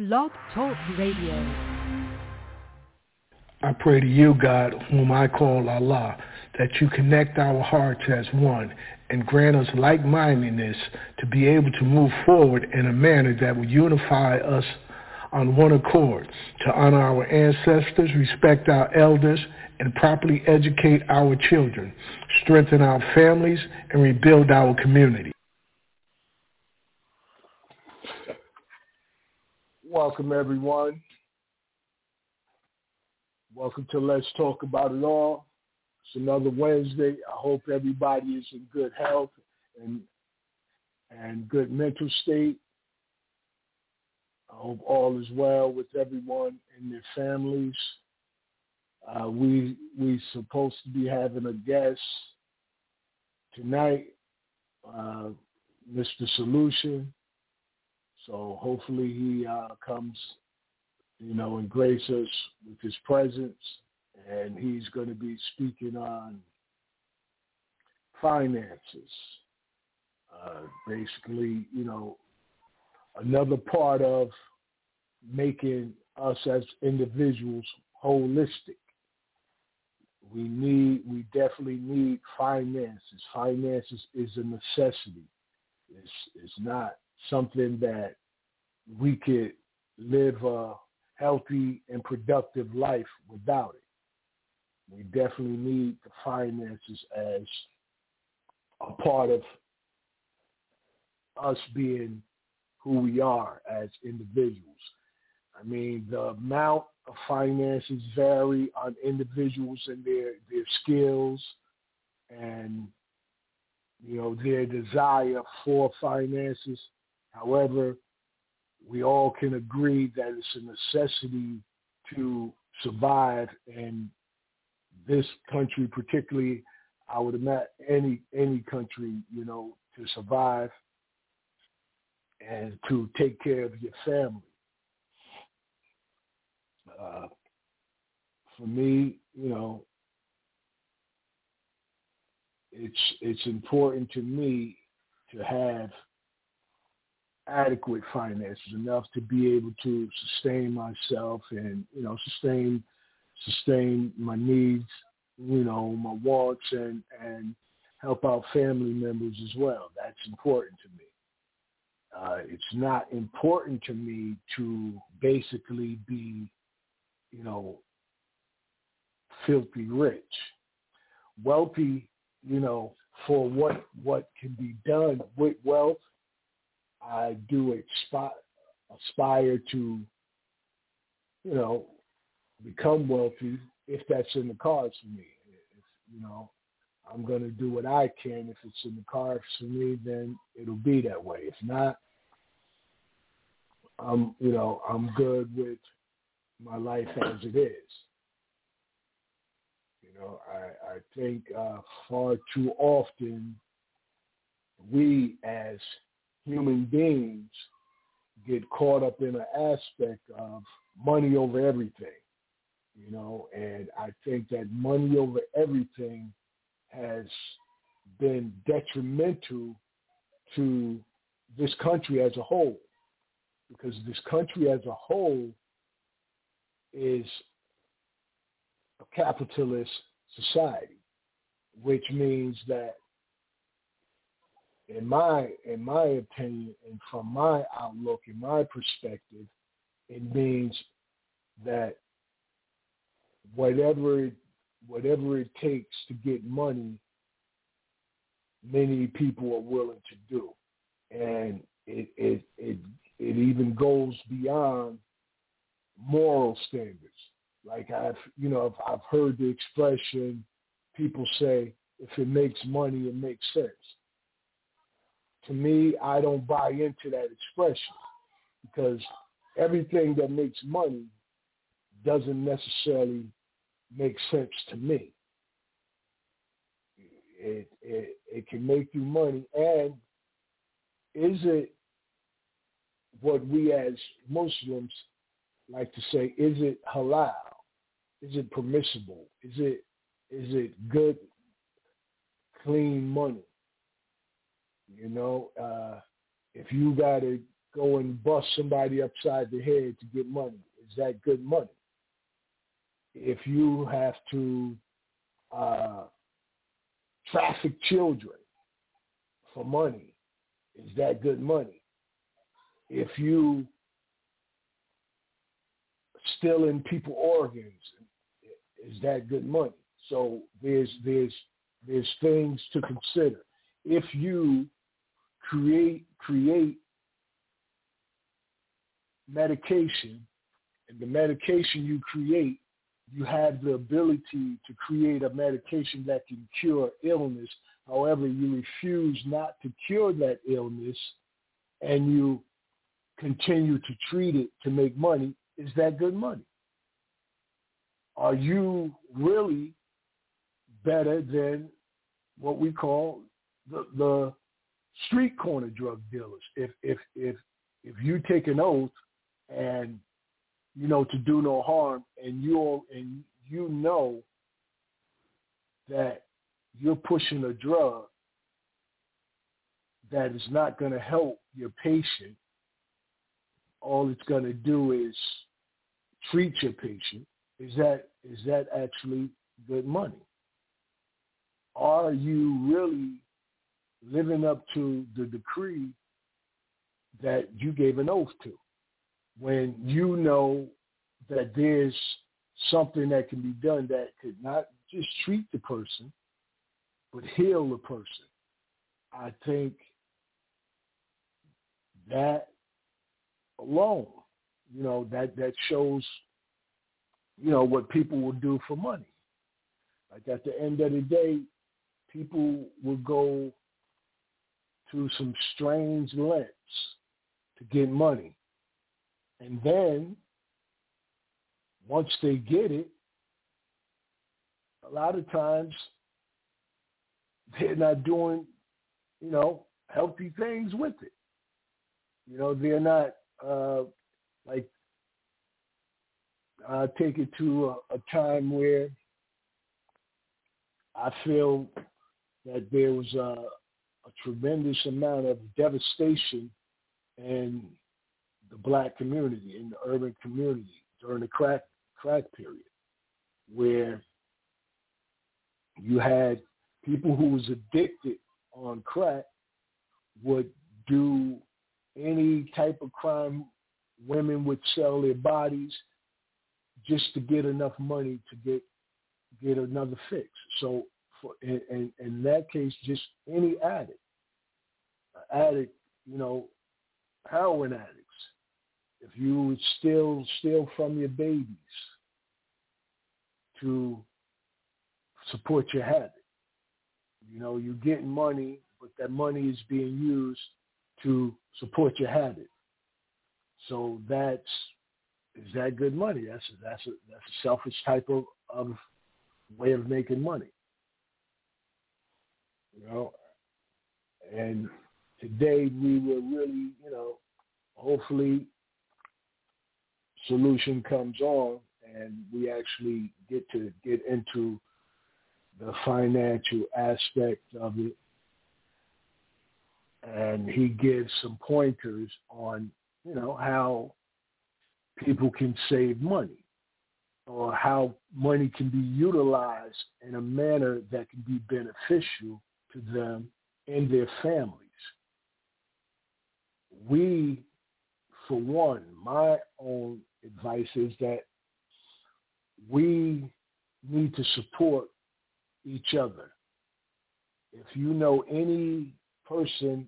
Blog Talk Radio. I pray to you, God, whom I call Allah, that you connect our hearts as one and grant us like-mindedness to be able to move forward in a manner that will unify us on one accord, to honor our ancestors, respect our elders, and properly educate our children, strengthen our families, and rebuild our community. Welcome, everyone. Welcome to Let's Talk About It All. It's another Wednesday. I hope everybody is in good health and good mental state. I hope all is well with everyone and their families. We supposed to be having a guest tonight, Mr. Solution. So hopefully he comes, and grace us with his presence. And he's going to be speaking on finances. Basically, another part of making us as individuals holistic. We definitely need finances. Finances is a necessity. It's not something that we could live a healthy and productive life without it. We definitely need the finances as a part of us being who we are as individuals. I mean, the amount of finances vary on individuals and their skills and, their desire for finances. However, we all can agree that it's a necessity to survive in this country, particularly, I would imagine any country, to survive and to take care of your family. For me, it's important to me to have adequate finances, enough to be able to sustain myself and, sustain my needs, my wants and help out family members as well. That's important to me. It's not important to me to basically be, filthy rich. Wealthy, for what can be done with wealth, I do aspire to, become wealthy if that's in the cards for me. If, I'm going to do what I can. If it's in the cards for me, then it'll be that way. If not, I'm good with my life as it is. I think far too often we as human beings get caught up in an aspect of money over everything, and I think that money over everything has been detrimental to this country as a whole, because this country as a whole is a capitalist society, which means that in my opinion and from my outlook and my perspective, it means that whatever it takes to get money, many people are willing to do. And it even goes beyond moral standards. Like I've heard the expression, people say, if it makes money, it makes sense. To me, I don't buy into that expression, because everything that makes money doesn't necessarily make sense to me. It can make you money, and is it what we as Muslims like to say, is it halal? Is it permissible? Is it good, clean money? If you got to go and bust somebody upside the head to get money, is that good money? If you have to traffic children for money, is that good money? If you stealing people organs, is that good money? So there's things to consider. If you create medication, and the medication you create, you have the ability to create a medication that can cure illness. However, you refuse not to cure that illness and you continue to treat it to make money. Is that good money? Are you really better than what we call the street corner drug dealers? If you take an oath and to do no harm, and you know that you're pushing a drug that is not going to help your patient, all it's going to do is treat your patient. Is that actually good money? Are you really living up to the decree that you gave an oath to, when you know that there's something that can be done that could not just treat the person, but heal the person? I think that alone, that shows, what people will do for money. Like at the end of the day, people will go to some strange lengths to get money. And then once they get it, a lot of times they're not doing, healthy things with it. They're not take it to a time where I feel that there was a tremendous amount of devastation in the black community, in the urban community during the crack period, where you had people who was addicted on crack would do any type of crime. Women would sell their bodies just to get enough money to get another fix. So in that case, just any addict, heroin addicts, if you would steal from your babies to support your habit, you're getting money, but that money is being used to support your habit. So is that good money? That's a selfish type of way of making money. And today we will really, hopefully solution comes on and we actually get into the financial aspect of it. And he gives some pointers on, how people can save money or how money can be utilized in a manner that can be beneficial to them and their families. We, for one, my own advice is that we need to support each other. If you know any person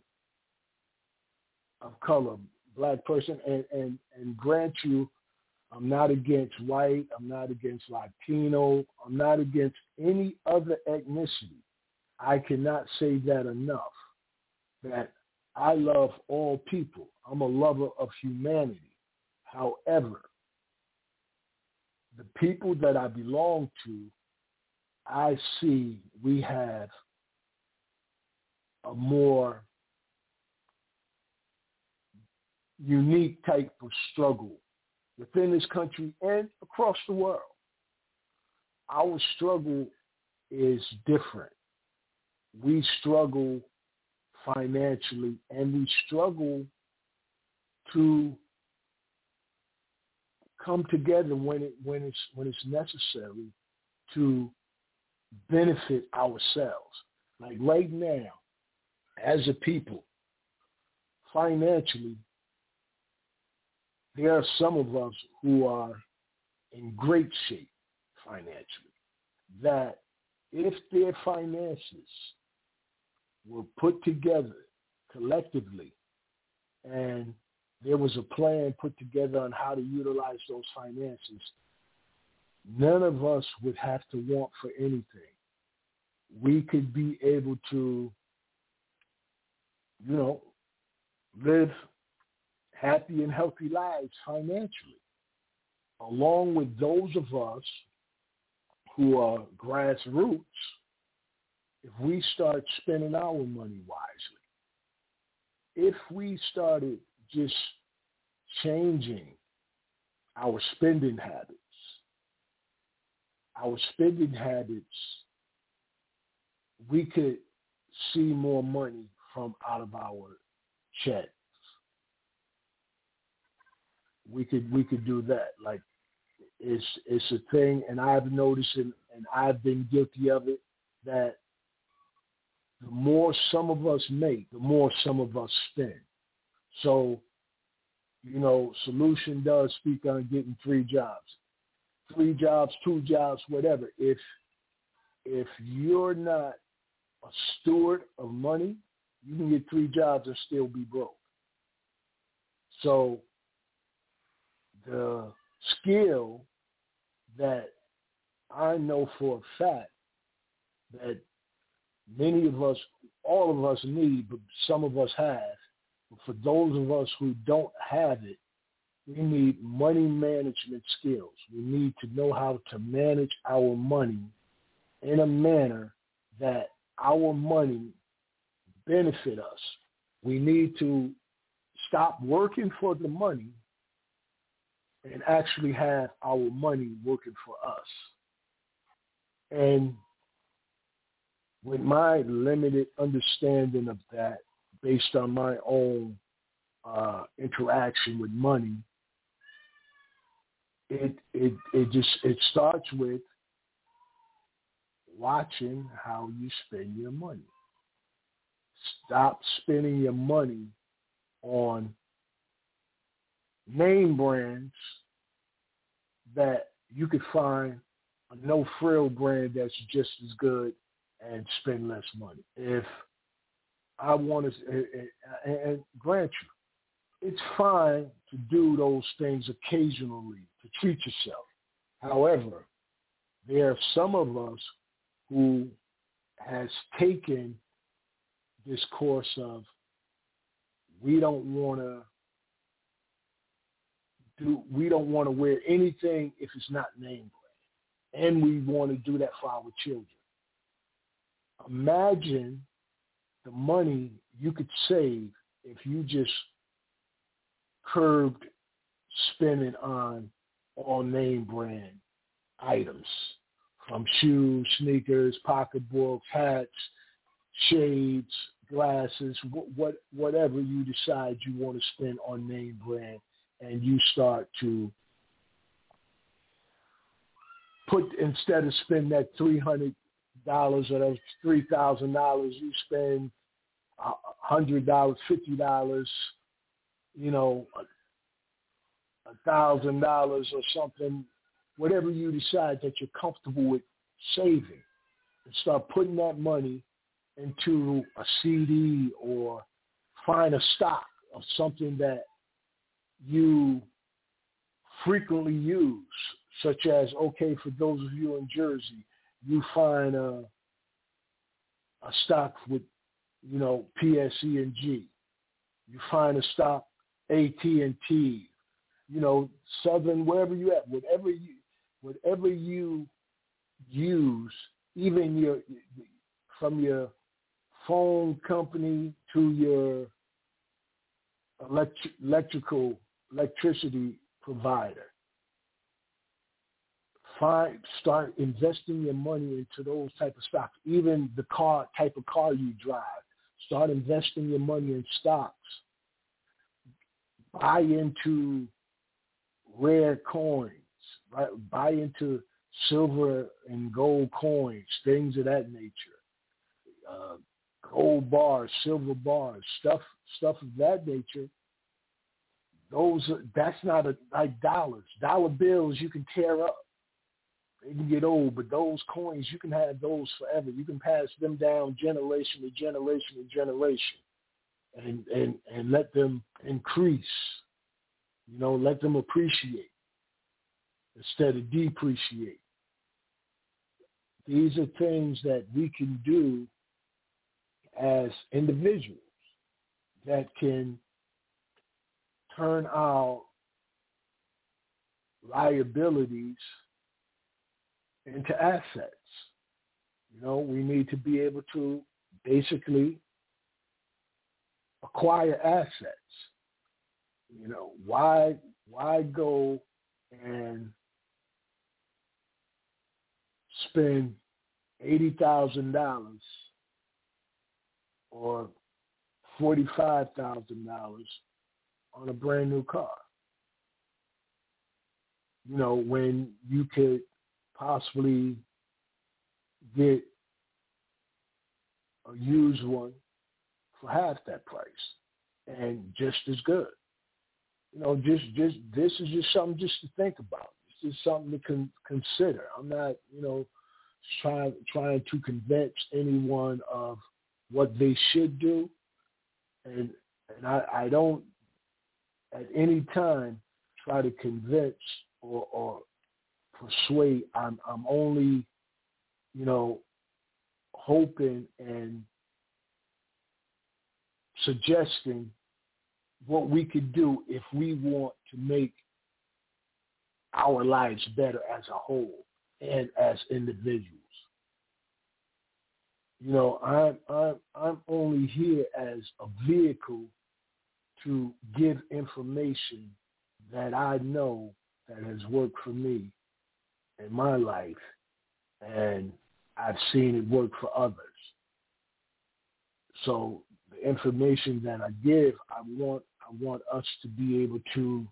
of color, black person, and grant you, I'm not against white, I'm not against Latino, I'm not against any other ethnicity. I cannot say that enough, that I love all people. I'm a lover of humanity. However, the people that I belong to, I see we have a more unique type of struggle within this country and across the world. Our struggle is different. We struggle financially and we struggle to come together when it's necessary to benefit ourselves. Like right now, as a people, financially, there are some of us who are in great shape financially, that if their finances were put together collectively and there was a plan put together on how to utilize those finances, none of us would have to want for anything. We could be able to, live happy and healthy lives financially, along with those of us who are grassroots. If we start spending our money wisely, if we started just changing our spending habits, we could see more money from out of our checks. We could do that. Like it's a thing, and I've noticed it, and I've been guilty of it, that the more some of us make, the more some of us spend. So, Solution does speak on getting 3 jobs, 2 jobs, whatever. If you're not a steward of money, you can get 3 jobs and still be broke. So the skill that I know for a fact that many of us, all of us need, but some of us have, but for those of us who don't have it, we need money management skills. We need to know how to manage our money in a manner that our money benefit us. We need to stop working for the money and actually have our money working for us. And with my limited understanding of that, based on my own interaction with money, it starts with watching how you spend your money. Stop spending your money on name brands that you could find a no-frill brand that's just as good and spend less money. If I want to, and grant you, it's fine to do those things occasionally, to treat yourself. However, there are some of us who has taken this course of we don't want to wear anything if it's not name brand, and we want to do that for our children. Imagine the money you could save if you just curbed spending on all name brand items, from shoes, sneakers, pocketbooks, hats, shades, glasses, whatever you decide you want to spend on name brand, and you start to put, instead of spending that $300 or that $3,000, you spend $100, $50, $1,000 or something, whatever you decide that you're comfortable with saving, and start putting that money into a CD, or find a stock of something that you frequently use, such as, okay, for those of you in Jersey, you find a stock with, PSE&G. You find a stock AT&T, Southern, wherever you at, whatever you use, even from your phone company to your electricity provider. Start investing your money into those type of stocks. Even the type of car you drive, start investing your money in stocks. buy into rare coins, right? Buy into silver and gold coins, things of that nature. Uh, Gold bars, silver bars, stuff of that nature. That's not like dollars. Dollar bills you can tear up. They can get old, but those coins, you can have those forever. You can pass them down generation to generation to generation and let them increase, let them appreciate instead of depreciate. These are things that we can do as individuals that can turn our liabilities into assets. We need to be able to basically acquire assets. Why go and spend $80,000 or $45,000 on a brand new car? When you could possibly get a used one for half that price and just as good. Just this is just something just to think about. This is something to consider. I'm not, trying to convince anyone of what they should do, and I don't at any time try to convince or persuade. I'm only, hoping and suggesting what we could do if we want to make our lives better as a whole and as individuals. I'm only here as a vehicle to give information that I know that has worked for me in my life, and I've seen it work for others. So the information that I give, I want us to be able to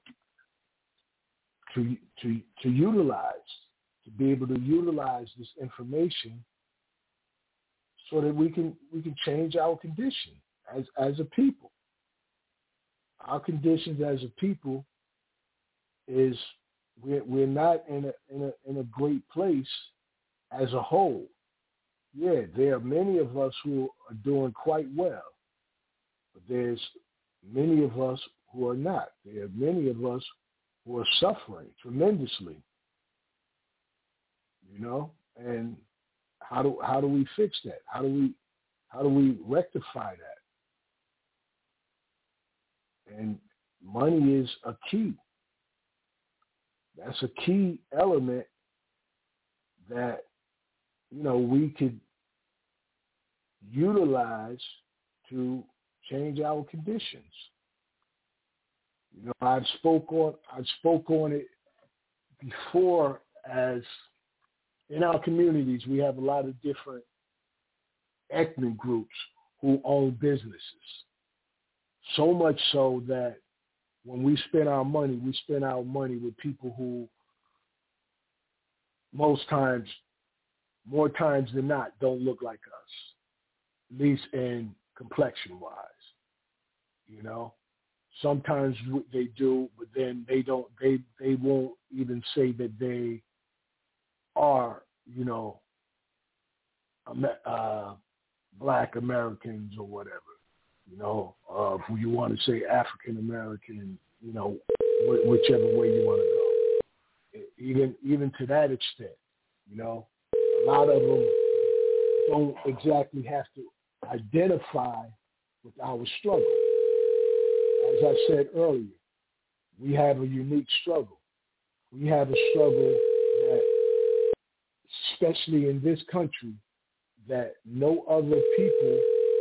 utilize, to be able to utilize this information so that we can change our condition as a people. Our conditions as a people is we're not in a great place as a whole. Yeah, there are many of us who are doing quite well, but there's many of us who are not. There are many of us who are suffering tremendously. And how do we fix that? How do we rectify that? And money is a key. That's a key element that we could utilize to change our conditions. I've spoke on it before. As in our communities, we have a lot of different ethnic groups who own businesses. So much so that when we spend our money with people who more times than not, don't look like us, at least in complexion-wise. Sometimes they do, but then they don't. They won't even say that they are, Black Americans or whatever. Who you want to say African American, whichever way you want to go. Even to that extent, a lot of them don't exactly have to identify with our struggle. As I said earlier, we have a unique struggle. We have a struggle that, especially in this country, that no other people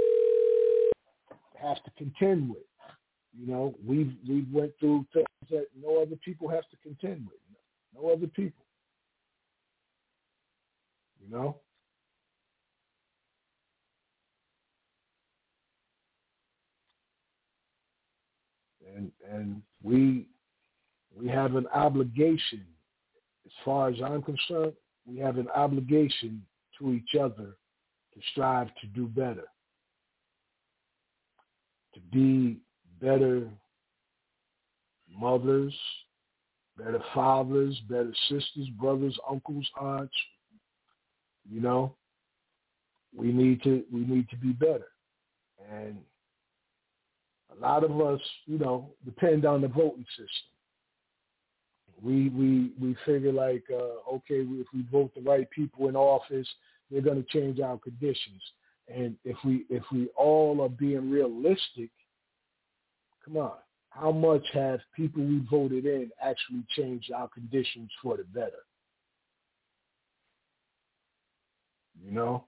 have to contend with. We've went through things that no other people have to contend with. No other people. And We have an obligation, as far as I'm concerned, we have an obligation to each other to strive to do better, to be better mothers, better fathers, better sisters, brothers, uncles, aunts. You know, we need to be better. And a lot of us, you know, depend on the voting system. We figure like, okay, if we vote the right people in office, they're going to change our conditions. And if we all are being realistic, come on, how much have people we voted in actually changed our conditions for the better? You know,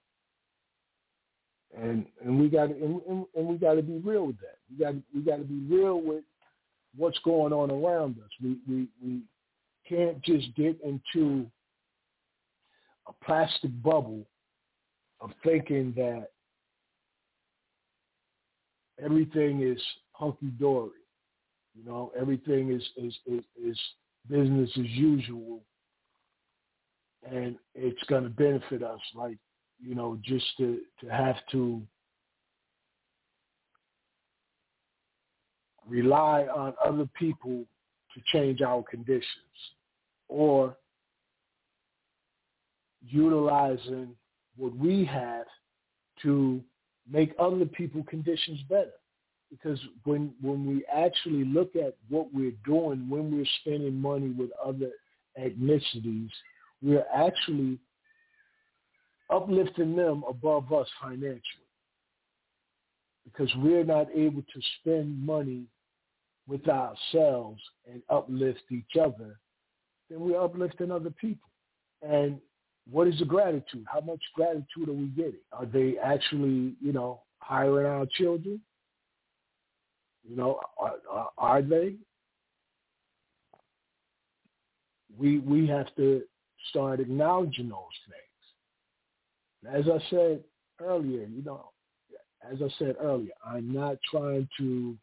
and we got to be real with that. We got to be real with what's going on around us. We can't just get into a plastic bubble of thinking that everything is hunky dory. You know, everything is business as usual, and it's going to benefit us. Like, you know, just to have to rely on other people to change our conditions, or utilizing what we have to make other people's conditions better. Because when we actually look at what we're doing, when we're spending money with other ethnicities, we're actually uplifting them above us financially. Because we're not able to spend money with ourselves and uplift each other, then we're uplifting other people. And what is the gratitude? How much gratitude are we getting? Are they actually, you know, hiring our children? You know, are they? We have to start acknowledging those things. As I said earlier, you know, I'm not trying to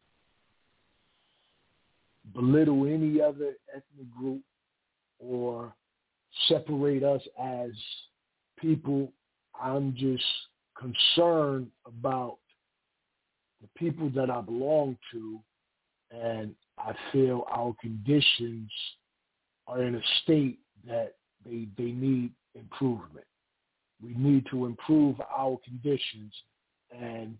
belittle any other ethnic group or separate us as people. I'm just concerned about the people that I belong to, and I feel our conditions are in a state that they need improvement. We need to improve our conditions, and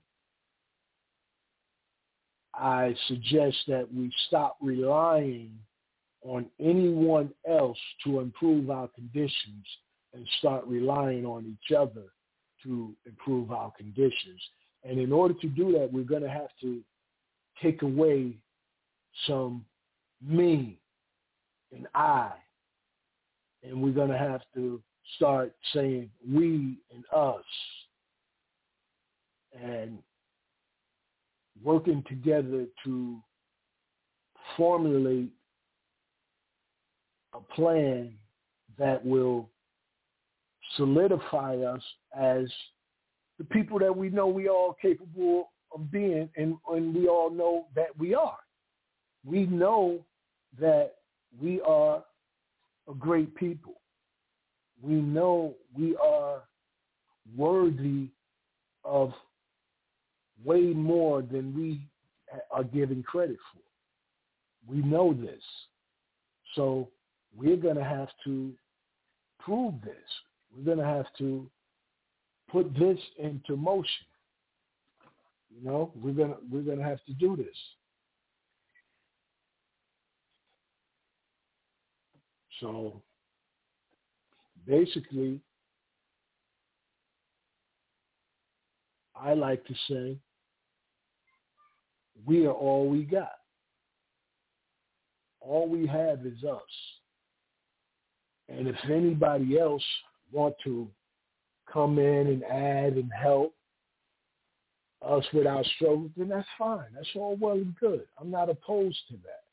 I suggest that we stop relying on anyone else to improve our conditions and start relying on each other to improve our conditions. And in order to do that, we're going to have to take away some me and I, and we're going to have to start saying we and us, and working together to formulate a plan that will solidify us as the people that we know we are capable of being, and we all know that we are. We know that we are a great people. We know we are worthy of way more than we are given credit for. We know this. So we're going to have to prove this. We're going to have to put this into motion. You know, we're going to have to do this. So basically, I like to say we are all we got. All we have is us. And if anybody else want to come in and add and help us with our struggles, then that's fine. That's all well and good. I'm not opposed to that.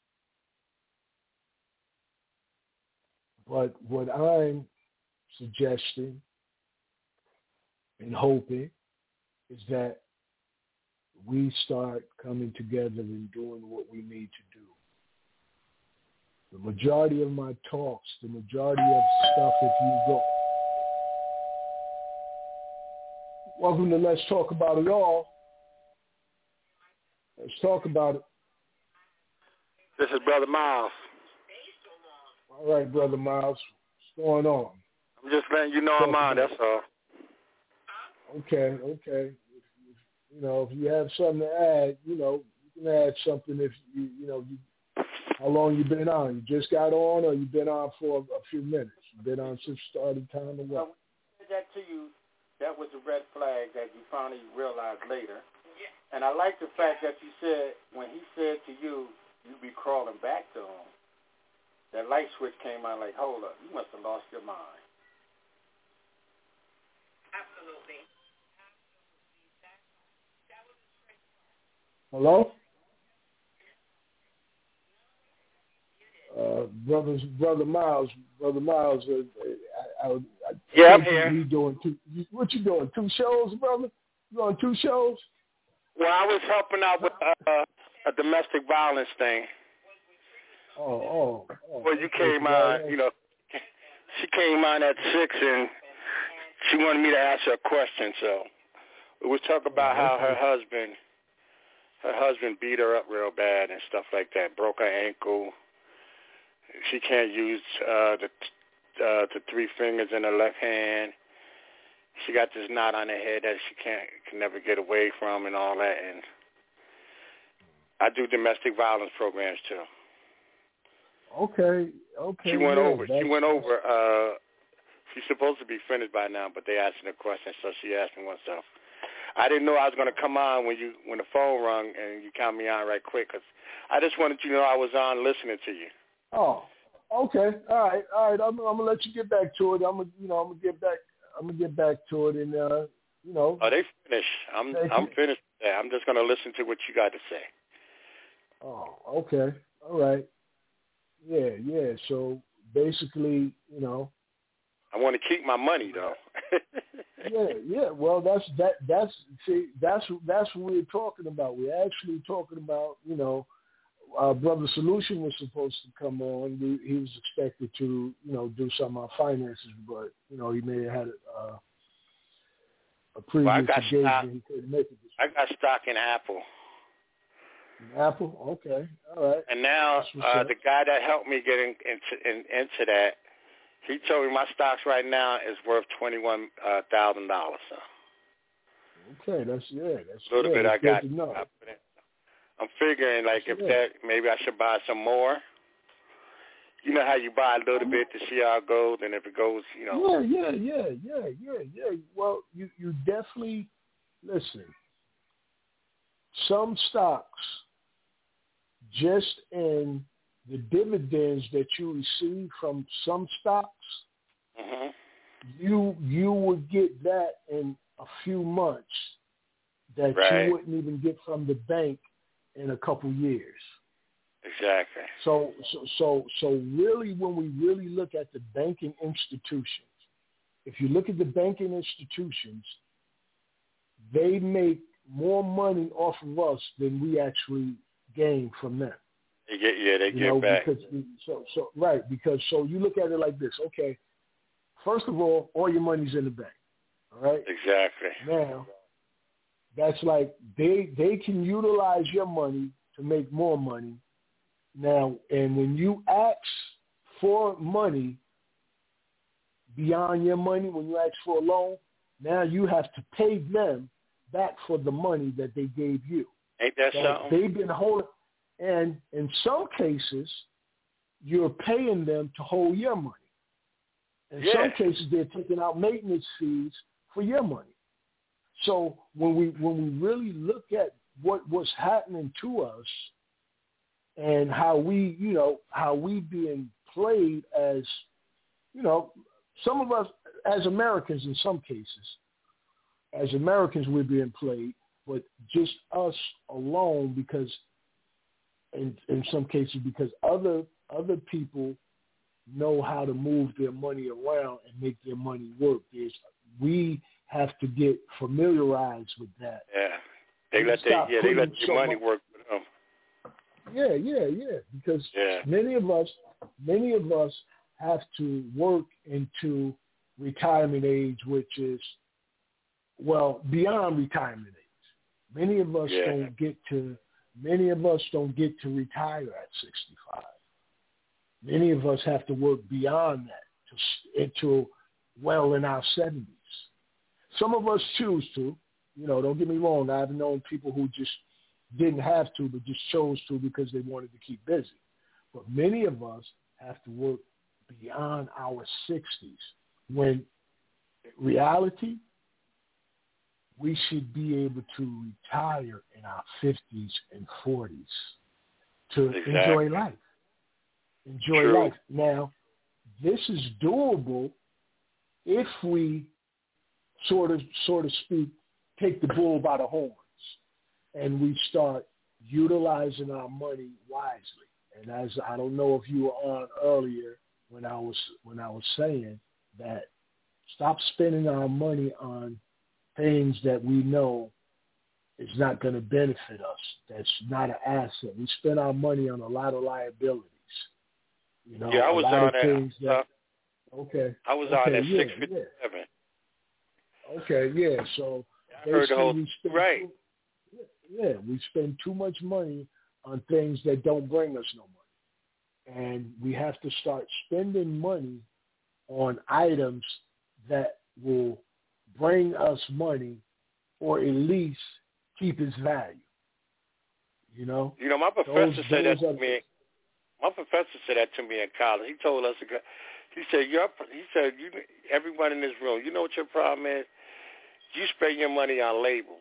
But what I'm suggesting and hoping is that we start coming together and doing what we need to do The majority of my talks, the majority of stuff, if you go. Welcome to Let's Talk About It All. Let's talk about it. This is Brother Miles. All right, Brother Miles. What's going on? I'm just letting you know I'm on, that's all. Okay. If you have something to add, you can add something if how long you been on? You just got on, or you been on for a few minutes? You been on since starting time, or what? Well, we said that to you. That was a red flag that you finally realized later. Yeah. And I like the fact that you said, when he said to you, you'd be crawling back to him, that light switch came on like, hold up, you must have lost your mind. Absolutely. Hello? Brother Miles, Yeah, I'm here. What you doing? 2 shows, brother? You on 2 shows? Well, I was helping out with a domestic violence thing. Oh. Well, you came on, she came on at 6, and she wanted me to ask her a question, so we was talking about how her husband beat her up real bad and stuff like that, broke her ankle. She can't use the 3 fingers in her left hand. She got this knot on her head that she can never get away from and all that. And I do domestic violence programs too. Okay. She went over. She's supposed to be finished by now, but they asked her a question, so she asked me one stuff. I didn't know I was going to come on when the phone rung and you count me on right quick, because I just wanted you to know I was on listening to you. Oh, okay. All right. I'm gonna let you get back to it. I'm gonna get back to it, and Oh, they finished. I'm finished. Yeah, I'm just gonna listen to what you got to say. Oh, okay. All right. Yeah. So basically, I want to keep my money though. Yeah. Well, that's what we're talking about. We're actually talking about, Brother Solution was supposed to come on. He was expected to, do some of our finances, but he may have had a previous engagement. He couldn't make it. I got stock in Apple. Apple, okay, all right. And now the guy that helped me get into that, he told me my stocks right now is worth $21,000. Okay, that's a little bit. I got. I'm figuring if that maybe I should buy some more. You know how you buy a little bit to see how it goes, and if it goes, Yeah. Well, you definitely listen. Some stocks, just in the dividends that you receive from some stocks, you would get that in a few months that you wouldn't even get from the bank in a couple years. Exactly. So really, when we really look at the banking institutions, if you look at the banking institutions, they make more money off of us than we actually gain from them. They get back. Because you look at it like this. Okay, first of all your money's in the bank. All right. Exactly. Now, that's like they can utilize your money to make more money. Now, and when you ask for money beyond your money, when you ask for a loan, now you have to pay them back for the money that they gave you. Ain't that something? They've been holding, and in some cases, you're paying them to hold your money. In some cases, they're taking out maintenance fees for your money. So when we really look at what's happening to us and how we being played as, some of us as Americans in some cases, as Americans we're being played, but just us alone because in some cases because other people know how to move their money around and make their money work. We have to get familiarized with that. Yeah, they let their money work for them. Yeah. Because many of us, many of us have to work into retirement age, which is, well, beyond retirement age. Many of us don't get to retire at 65. Many of us have to work beyond that into well in our 70s. Some of us choose to. Don't get me wrong. I've known people who just didn't have to, but just chose to because they wanted to keep busy. But many of us have to work beyond our 60s, when in reality, we should be able to retire in our 50s and 40s to enjoy life. Enjoy life. Now, this is doable if we sort of speak, take the bull by the horns, and we start utilizing our money wisely. And as I don't know if you were on earlier when I was saying that, stop spending our money on things that we know is not going to benefit us. That's not an asset. We spend our money on a lot of liabilities. I was on that. Okay. I was on that 657. Okay, yeah. So I heard the whole right. We spend too much money on things that don't bring us no money, and we have to start spending money on items that will bring us money, or at least keep its value. My professor said that to me. My professor said that to me in college. He told us, he said, everyone in this room, you know what your problem is? You spend your money on labels.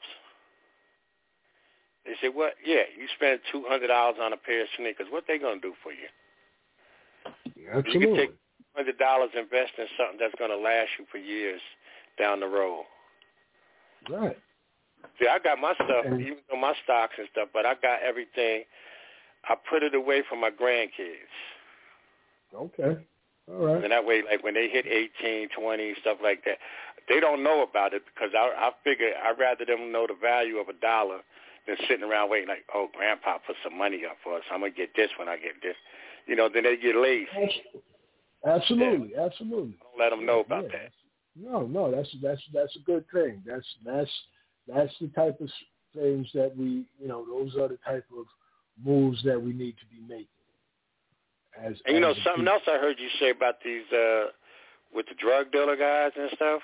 They said, what? Yeah, you spend $200 on a pair of sneakers. What they going to do for you? Absolutely. You can take $100, invest in something that's going to last you for years down the road. Right. See, I got my stuff, even though my stocks and stuff, but I got everything. I put it away for my grandkids. Okay. All right. And that way, like when they hit 18, 20, stuff like that, they don't know about it because I figure I'd rather them know the value of $1 than sitting around waiting like, oh, Grandpa put some money up for us. I'm going to get this when I get this. Then they get lazy. Absolutely. Absolutely. Don't let them know about that. No, that's a good thing. That's the type of things that we, those are the type of moves that we need to be making. And something else I heard you say about these with the drug dealer guys and stuff.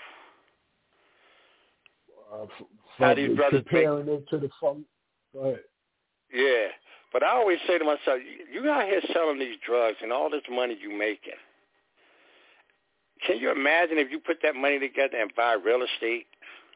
How these brothers comparing it to the fun. Go ahead. Yeah, but I always say to myself, you out here selling these drugs and all this money you making. Can you imagine if you put that money together and buy real estate?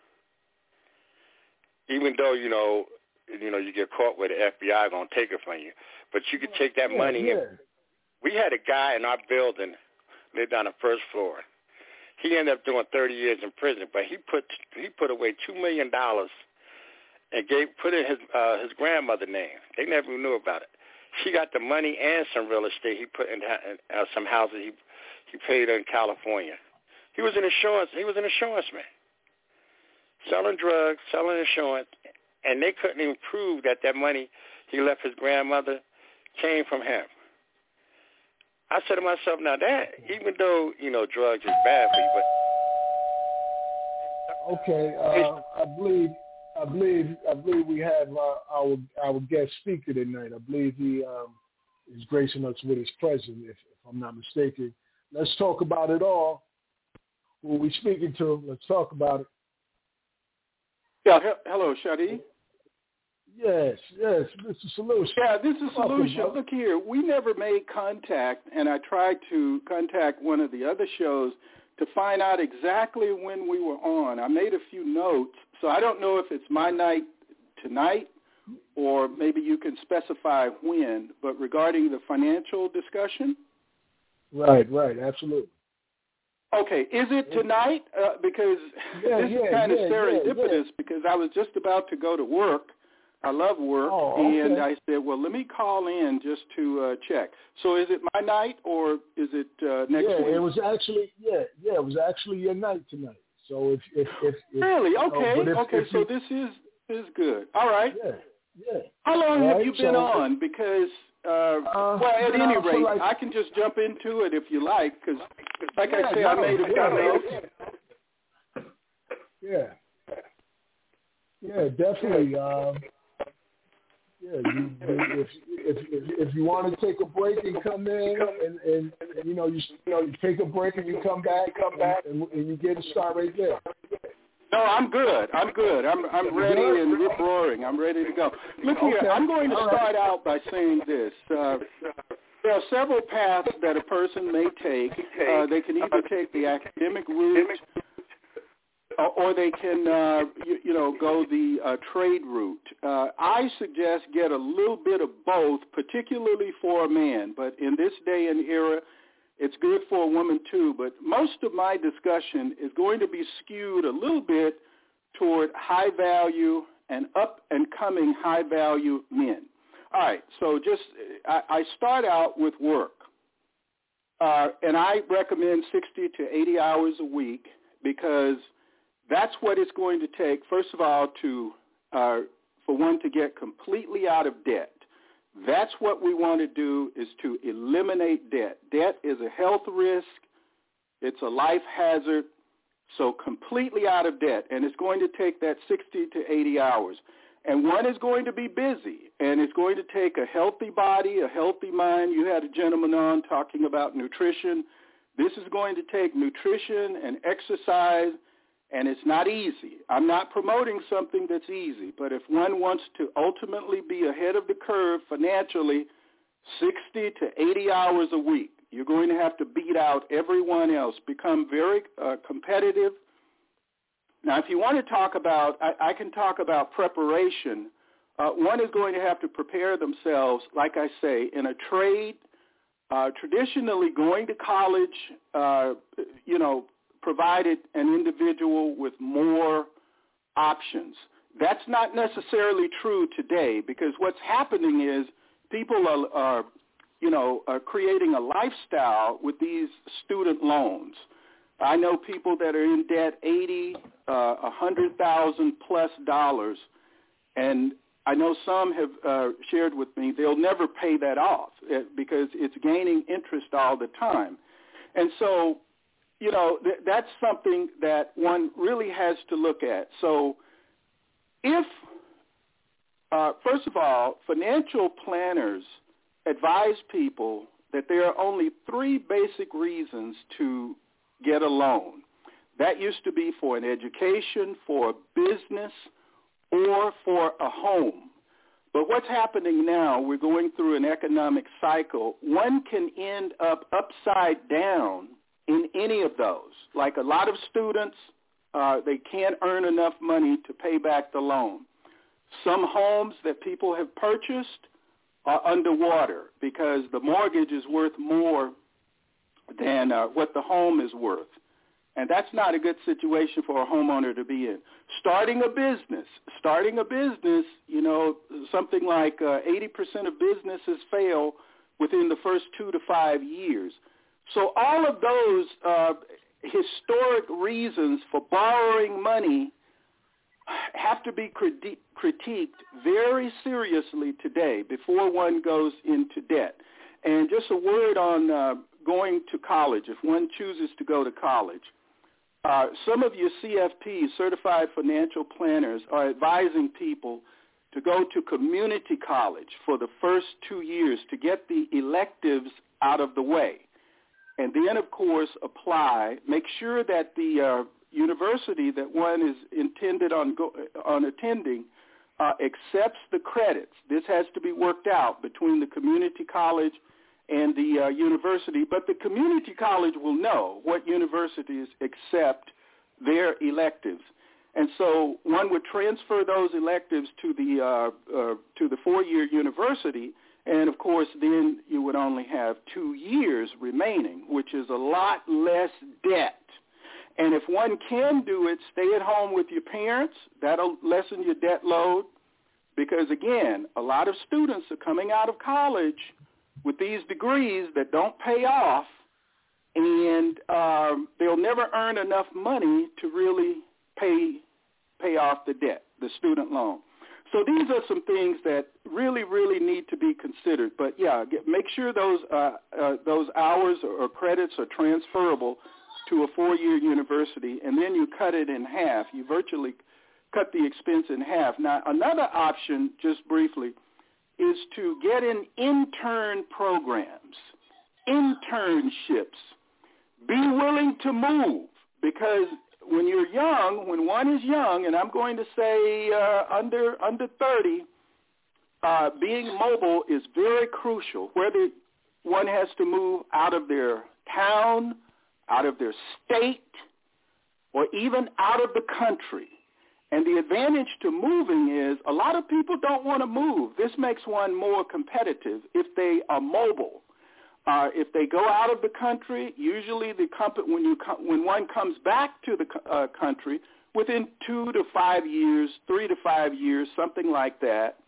Even though, you get caught with the FBI going to take it from you. But you could take that money. Yeah. We had a guy in our building, lived on the first floor. He ended up doing 30 years in prison, but he put away $2 million and put in his grandmother's name. They never knew about it. She got the money and some real estate. He put in some houses he paid in California. He was an insurance man, selling drugs, selling insurance, and they couldn't even prove that money he left his grandmother came from him. I said to myself, now that, even though, drugs is bad for you, but... Okay, I believe we have our guest speaker tonight. I believe he is gracing us with his presence, if I'm not mistaken. Let's talk about it all. Who are we speaking to? Let's talk about it. Yeah, hello, Shadi. Yes, this is Solution. Yeah, this is Solution. Look here, we never made contact, and I tried to contact one of the other shows to find out exactly when we were on. I made a few notes, so I don't know if it's my night tonight or maybe you can specify when, but regarding the financial discussion? Right, absolutely. Okay, is it tonight? Because this is kind of serendipitous because I was just about to go to work. I love work, and I said, well, let me call in just to check. So is it my night or is it next week? It was actually, it was actually your night tonight. So if really? Okay, so this is good. All right. Yeah. How long have you been on? Because Well, at any rate, I can just jump into it if you like, because, like I say, I made a few notes. Yeah, definitely. If you want to take a break and come in, and you take a break and you come back, and you get a start right there. No, I'm good. I'm ready and rip roaring. I'm ready to go. Look here, okay. I'm going to start out by saying this. There are several paths that a person may take. They can either take the academic route, or they can, go the trade route. I suggest get a little bit of both, particularly for a man. But in this day and era, it's good for a woman too. But most of my discussion is going to be skewed a little bit toward high value and up and coming high value men. All right, so I start out with work. And I recommend 60 to 80 hours a week because that's what it's going to take, first of all, for one to get completely out of debt. That's what we want to do, is to eliminate debt. Debt is a health risk. It's a life hazard. So completely out of debt. And it's going to take that 60 to 80 hours. And one is going to be busy, and it's going to take a healthy body, a healthy mind. You had a gentleman on talking about nutrition. This is going to take nutrition and exercise, and it's not easy. I'm not promoting something that's easy, but if one wants to ultimately be ahead of the curve financially, 60 to 80 hours a week. You're going to have to beat out everyone else, become very competitive. Now, if you want to talk about, I can talk about preparation. One is going to have to prepare themselves, like I say, in a trade. Traditionally, going to college, provided an individual with more options. That's not necessarily true today, because what's happening is people are creating a lifestyle with these student loans. I know people that are in debt $100,000 plus dollars, and I know some have shared with me they'll never pay that off because it's gaining interest all the time. And so, that's something that one really has to look at. So if, first of all, financial planners advise people that there are only 3 basic reasons to get a loan. That used to be for an education, for a business, or for a home. But what's happening now, we're going through an economic cycle. One can end up upside down in any of those. Like a lot of students, they can't earn enough money to pay back the loan. Some homes that people have purchased are underwater because the mortgage is worth more than what the home is worth. And that's not a good situation for a homeowner to be in. Starting a business, something like 80% of businesses fail within the first 2 to 5 years. So all of those historic reasons for borrowing money have to be critiqued very seriously today before one goes into debt. And just a word on going to college, if one chooses to go to college. Some of your CFPs, Certified Financial Planners, are advising people to go to community college for the first 2 years to get the electives out of the way. And then, of course, apply. Make sure that the university that one is intended on attending accepts the credits. This has to be worked out between the community college and the university, but the community college will know what universities accept their electives. And so one would transfer those electives to the 4-year university, and of course then you would only have 2 years remaining, which is a lot less debt. And if one can do it, stay at home with your parents. That'll lessen your debt load because, again, a lot of students are coming out of college with these degrees that don't pay off, and they'll never earn enough money to really pay off the debt, the student loan. So these are some things that really, really need to be considered. But, yeah, make sure those hours or credits are transferable to a 4-year university, and then you cut it in half. You virtually cut the expense in half. Now, another option, just briefly, is to get in intern programs, internships. Be willing to move, because when you're young, when one is young, and I'm going to say under 30, being mobile is very crucial, whether one has to move out of their town, out of their state, or even out of the country. And the advantage to moving is a lot of people don't want to move. This makes one more competitive if they are mobile. If they go out of the country, usually when one comes back to the country, within 2 to 5 years, 3 to 5 years, something like that,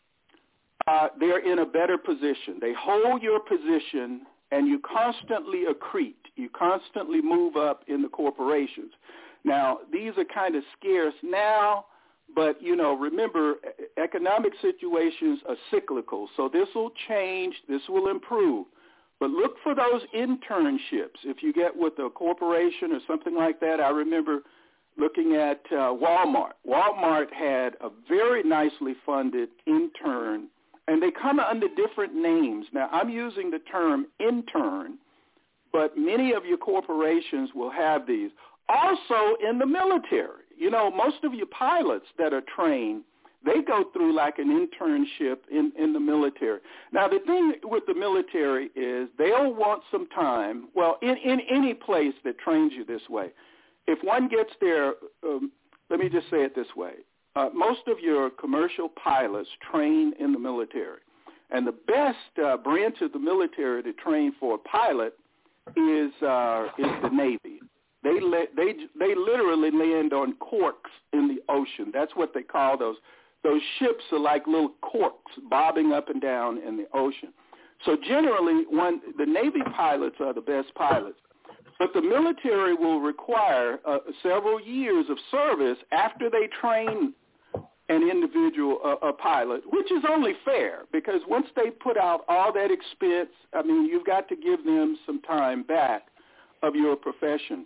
they're in a better position. They hold your position, and you constantly accrete. You constantly move up in the corporations. Now, these are kind of scarce now, but, remember, economic situations are cyclical. So this will change. This will improve. But look for those internships. If you get with a corporation or something like that, I remember looking at Walmart. Walmart had a very nicely funded intern, and they come under different names. Now, I'm using the term intern, but many of your corporations will have these. Also in the military, most of your pilots that are trained, they go through like an internship in the military. Now, the thing with the military is they'll want some time, well, in any place that trains you this way. If one gets there, let me just say it this way. Most of your commercial pilots train in the military. And the best branch of the military to train for a pilot is the Navy. They literally land on corks in the ocean. That's what they call those. Those ships are like little corks bobbing up and down in the ocean. So generally, the Navy pilots are the best pilots. But the military will require several years of service after they train an individual, a pilot, which is only fair, because once they put out all that expense, you've got to give them some time back of your profession.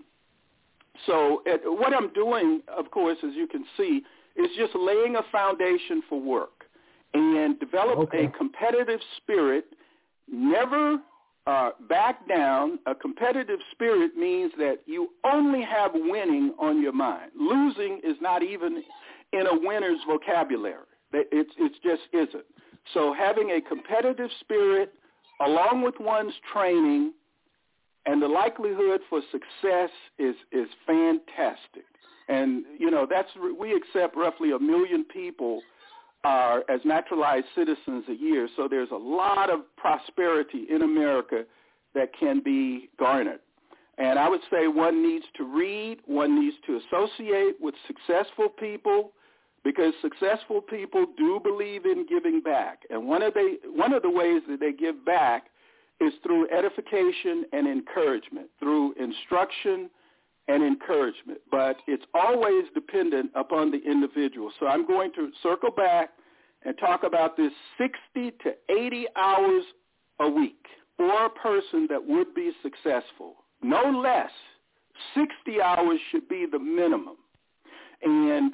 So what I'm doing, of course, as you can see, is just laying a foundation for work and develop a competitive spirit. Never back down. A competitive spirit means that you only have winning on your mind. Losing is not even in a winner's vocabulary. It just isn't. So having a competitive spirit along with one's training and the likelihood for success is fantastic. And, we accept roughly 1 million people as naturalized citizens a year. So there's a lot of prosperity in America that can be garnered. And I would say one needs to read, one needs to associate with successful people, because successful people do believe in giving back. And one of the ways that they give back is through edification and encouragement, through instruction and encouragement. But it's always dependent upon the individual. So I'm going to circle back and talk about this 60 to 80 hours a week for a person that would be successful. No less. 60 hours should be the minimum. And,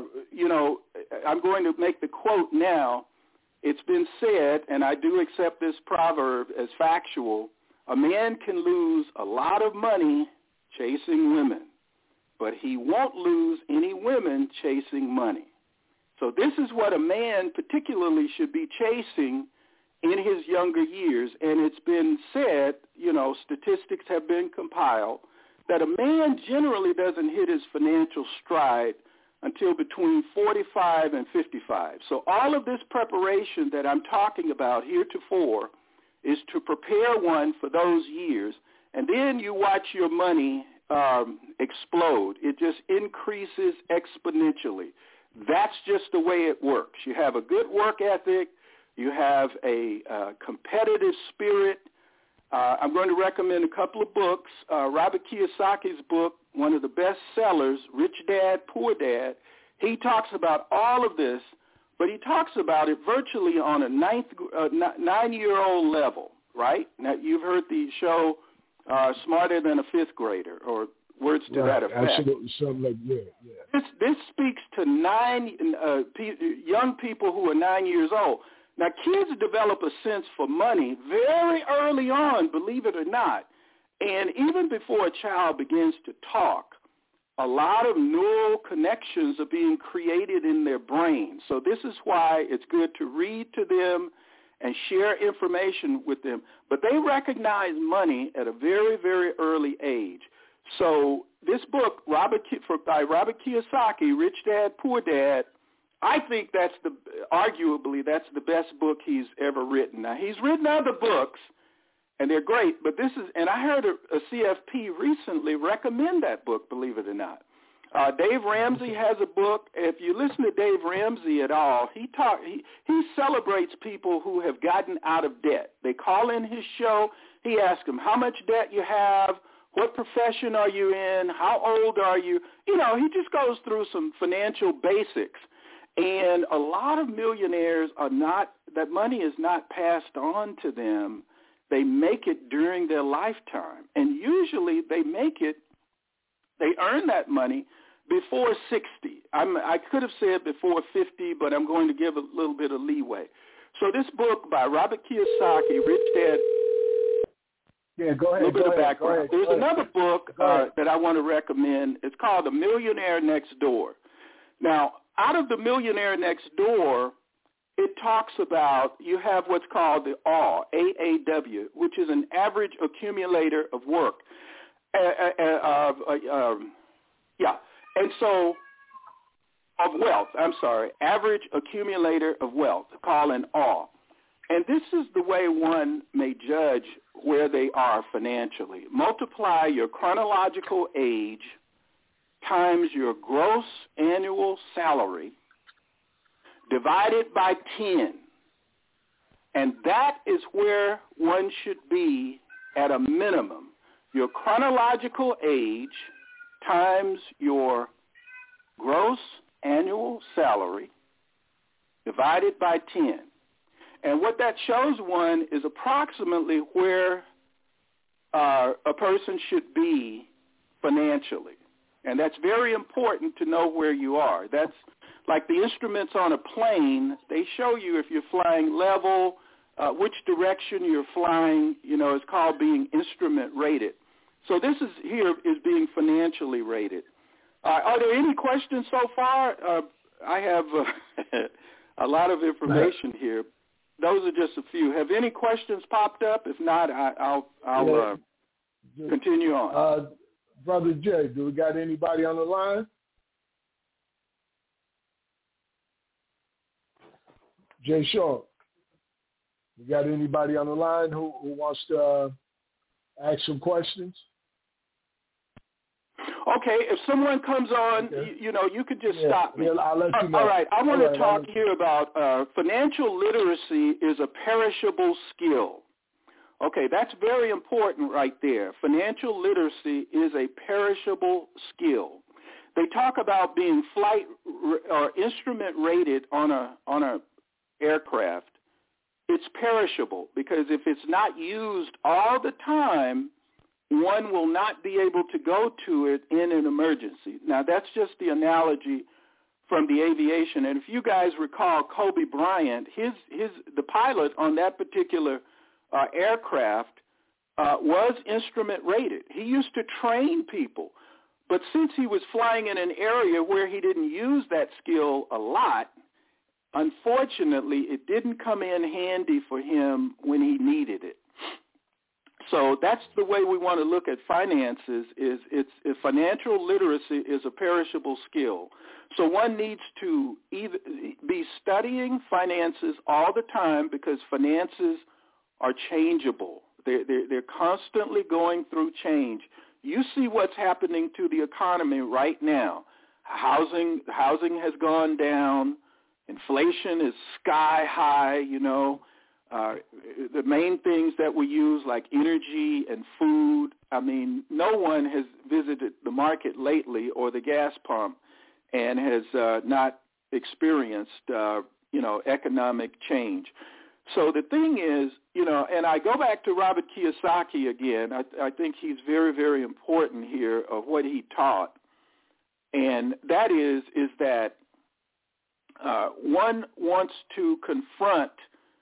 I'm going to make the quote now. It's been said, and I do accept this proverb as factual, a man can lose a lot of money chasing women, but he won't lose any women chasing money. So this is what a man particularly should be chasing in his younger years. And it's been said, statistics have been compiled, that a man generally doesn't hit his financial stride until between 45 and 55. So all of this preparation that I'm talking about heretofore is to prepare one for those years, and then you watch your money explode. It just increases exponentially. That's just the way it works. You have a good work ethic. You have a competitive spirit. I'm going to recommend a couple of books. Robert Kiyosaki's book, one of the best sellers, Rich Dad, Poor Dad, he talks about all of this, but he talks about it virtually on a 9-year-old level, right? Now, you've heard the show Smarter Than a Fifth Grader, or words to that effect. Absolutely, something like that. Yeah. This speaks to young people who are 9 years old. Now, kids develop a sense for money very early on, believe it or not. And even before a child begins to talk, a lot of neural connections are being created in their brain. So this is why it's good to read to them and share information with them. But they recognize money at a very, very early age. So this book, by Robert Kiyosaki, Rich Dad, Poor Dad, I think arguably that's the best book he's ever written. Now, he's written other books, and they're great, but and I heard a CFP recently recommend that book, believe it or not. Dave Ramsey has a book. If you listen to Dave Ramsey at all, he celebrates people who have gotten out of debt. They call in his show. He asks them how much debt you have, what profession are you in, how old are you. He just goes through some financial basics. And a lot of millionaires that money is not passed on to them. They make it during their lifetime. And usually they earn that money before 60. I could have said before 50, but I'm going to give a little bit of leeway. So this book by Robert Kiyosaki, Rich Dad. Yeah, go ahead. A little bit of background. There's another book that I want to recommend. It's called The Millionaire Next Door. Now, out of The Millionaire Next Door, it talks about you have what's called the AAW, AAW, which is an average accumulator of work. Average accumulator of wealth, called an AW. And this is the way one may judge where they are financially. Multiply your chronological age times your gross annual salary divided by 10. And that is where one should be at a minimum. Your chronological age times your gross annual salary divided by 10. And what that shows one is approximately where a person should be financially. And that's very important to know where you are. That's like the instruments on a plane. They show you if you're flying level, which direction you're flying, it's called being instrument rated. So this is being financially rated. Are there any questions so far? I have a lot of information here. Those are just a few. Have any questions popped up? If not, I'll continue on. Brother Jay, do we got anybody on the line? Jay Shaw, we got anybody on the line who wants to ask some questions? Okay, if someone comes on, you could just stop me. Yeah, I'll let you know. All right, I want to talk here about financial literacy is a perishable skill. Okay, that's very important right there. Financial literacy is a perishable skill. They talk about being flight or instrument rated on a aircraft. It's perishable because if it's not used all the time, one will not be able to go to it in an emergency. Now, that's just the analogy from the aviation. And if you guys recall Kobe Bryant, the pilot on that particular aircraft was instrument rated. He used to train people. But since he was flying in an area where he didn't use that skill a lot, unfortunately, it didn't come in handy for him when he needed it. So that's the way we want to look at finances. Financial literacy is a perishable skill. So one needs to either be studying finances all the time because finances are changeable. They're constantly going through change. You see what's happening to the economy right now. Housing has gone down. Inflation is sky high, The main things that we use like energy and food, no one has visited the market lately or the gas pump and has not experienced economic change. So the thing is, and I go back to Robert Kiyosaki again. I think he's very, very important here of what he taught. And that is that one wants to confront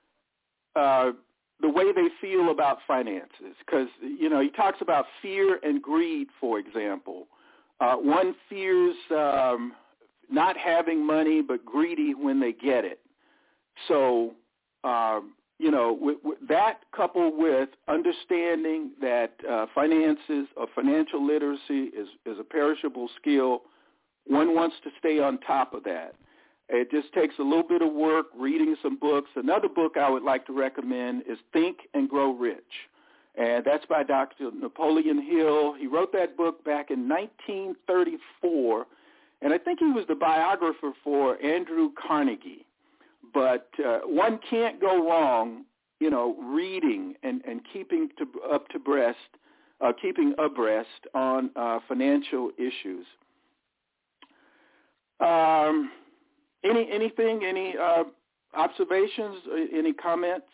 the way they feel about finances, because, he talks about fear and greed, for example. One fears not having money but greedy when they get it. So, that coupled with understanding that finances or financial literacy is a perishable skill, one wants to stay on top of that. It just takes a little bit of work, reading some books. Another book I would like to recommend is Think and Grow Rich, and that's by Dr. Napoleon Hill. He wrote that book back in 1934, and I think he was the biographer for Andrew Carnegie. But one can't go wrong, reading and keeping abreast on financial issues. Any observations, any comments?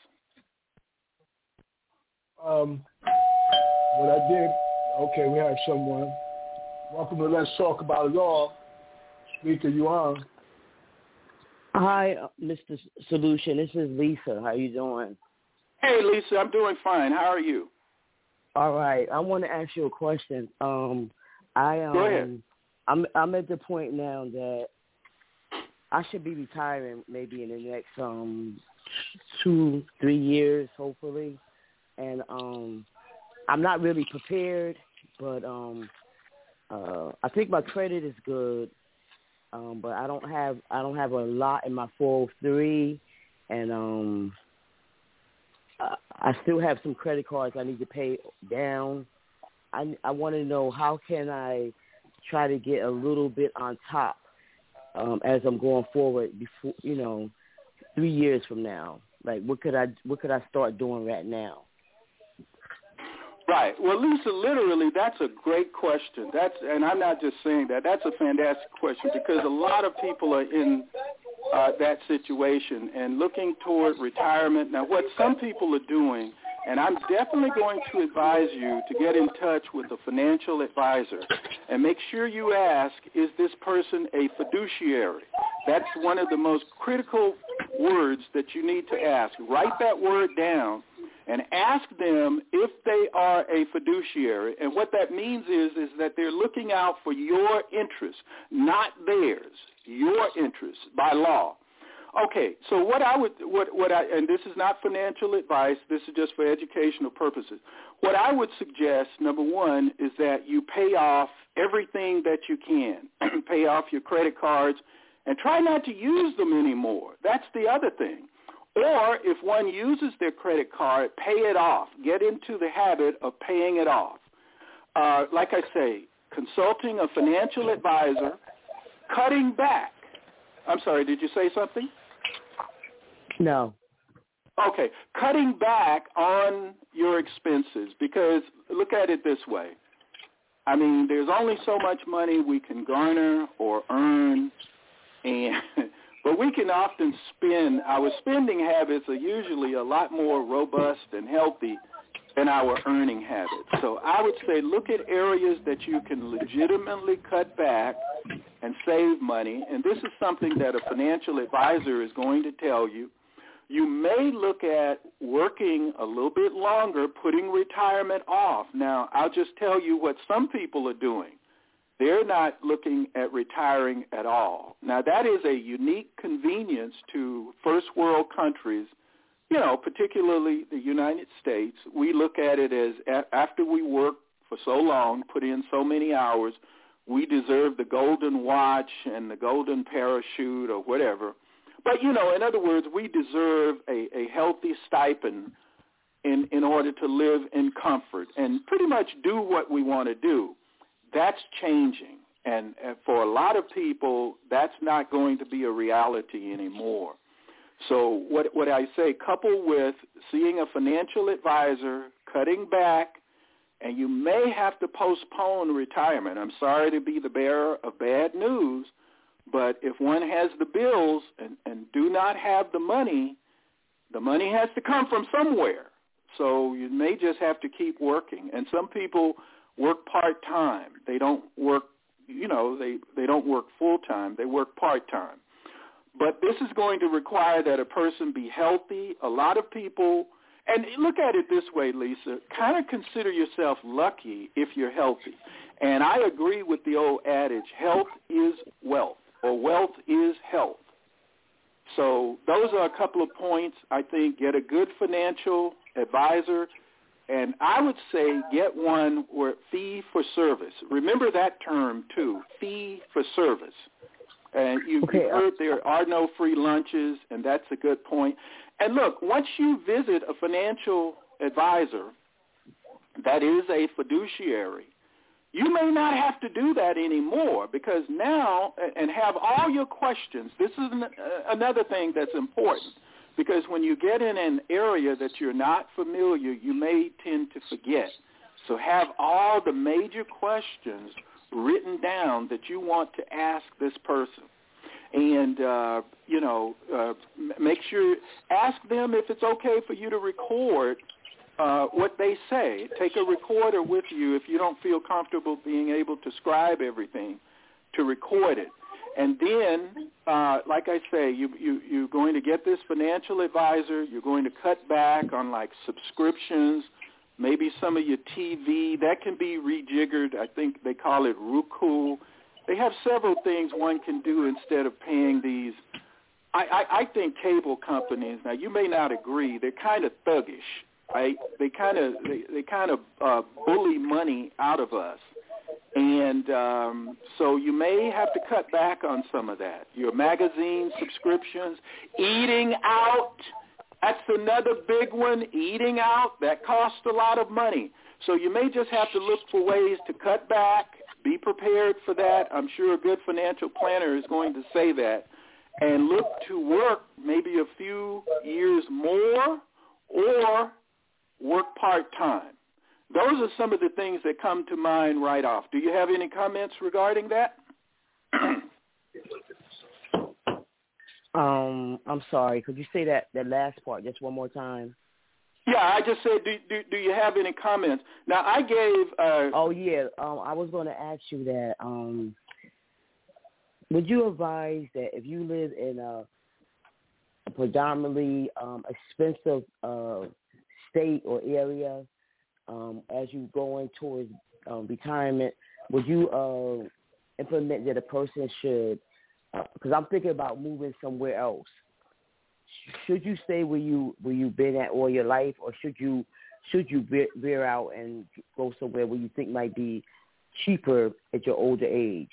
What I did, okay, we have someone. Welcome to Let's Talk About It All. Speaker, you on? Hi, Mr. Solution. This is Lisa. How you doing? Hey, Lisa. I'm doing fine. How are you? All right. I want to ask you a question. Go ahead. I'm at the point now that I should be retiring maybe in the next 2-3 years, hopefully. And I'm not really prepared, but I think my credit is good. But I don't have a lot in my 403, and I still have some credit cards I need to pay down. I want to know, how can I try to get a little bit on top as I'm going forward before 3 years from now. Like, what could I start doing right now? Right. Well, Lisa, literally, that's a great question. And I'm not just saying that. That's a fantastic question, because a lot of people are in that situation and looking toward retirement. Now, what some people are doing, and I'm definitely going to advise you to get in touch with a financial advisor and make sure you ask, is this person a fiduciary? That's one of the most critical words that you need to ask. Write that word down and ask them if they are a fiduciary. And what that means is that they're looking out for your interests, not theirs, your interests by law. Okay, so and this is not financial advice, this is just for educational purposes. What I would suggest, number one, is that you pay off everything that you can. Pay off your credit cards and try not to use them anymore. That's the other thing. Or if one uses their credit card, pay it off. Get into the habit of paying it off. Like I say, consulting a financial advisor, cutting back. I'm sorry, did you say something? No. Okay, cutting back on your expenses, because look at it this way. I mean, there's only so much money we can garner or earn, but we can often spend. Our spending habits are usually a lot more robust and healthy than our earning habits. So I would say look at areas that you can legitimately cut back and save money, and this is something that a financial advisor is going to tell you. You may look at working a little bit longer, putting retirement off. Now, I'll just tell you what some people are doing. They're not looking at retiring at all. Now, that is a unique convenience to first world countries, particularly the United States. We look at it as after we work for so long, put in so many hours, we deserve the golden watch and the golden parachute or whatever. But, in other words, we deserve a healthy stipend in order to live in comfort and pretty much do what we want to do. That's changing. And for a lot of people, that's not going to be a reality anymore. So what I say, coupled with seeing a financial advisor, cutting back, and you may have to postpone retirement. I'm sorry to be the bearer of bad news, But if one has the bills and do not have the money has to come from somewhere. So you may just have to keep working. And some people work part-time. They don't work, they don't work full-time. They work part-time. But this is going to require that a person be healthy. A lot of people, and look at it this way, Lisa, kind of consider yourself lucky if you're healthy. And I agree with the old adage, health is wealth, or wealth is health. So those are a couple of points. I think get a good financial advisor, and I would say get one where fee for service. Remember that term, too, fee for service. And you've heard there are no free lunches, and that's a good point. And look, once you visit a financial advisor that is a fiduciary, you may not have to do that anymore because now, and have all your questions, this is another thing that's important, because when you get in an area that you're not familiar, you may tend to forget. So have all the major questions written down that you want to ask this person. And, make sure, ask them if it's okay for you to record what they say. Take a recorder with you if you don't feel comfortable being able to scribe everything, to record it. And then, like I say, you're going to get this financial advisor. You're going to cut back on, like, subscriptions, maybe some of your TV. That can be rejiggered. I think they call it Roku. They have several things one can do instead of paying these. I think cable companies, now you may not agree, they're kind of thuggish, right? They kind of bully money out of us. And so you may have to cut back on some of that. Your magazine subscriptions, eating out, that's another big one. Eating out, that costs a lot of money. So you may just have to look for ways to cut back. Be prepared for that. I'm sure a good financial planner is going to say that. And look to work maybe a few years more or work part-time. Those are some of the things that come to mind right off. Do you have any comments regarding that? I'm sorry. Could you say that last part just one more time? Yeah, I just said, do you have any comments? Now, I gave... I was going to ask you that. Would you advise that if you live in a predominantly expensive state or area, as you going towards retirement, would you implement that a person should, because I'm thinking about moving somewhere else, should you stay where you've been at all your life, or should you veer out and go somewhere where you think might be cheaper at your older age?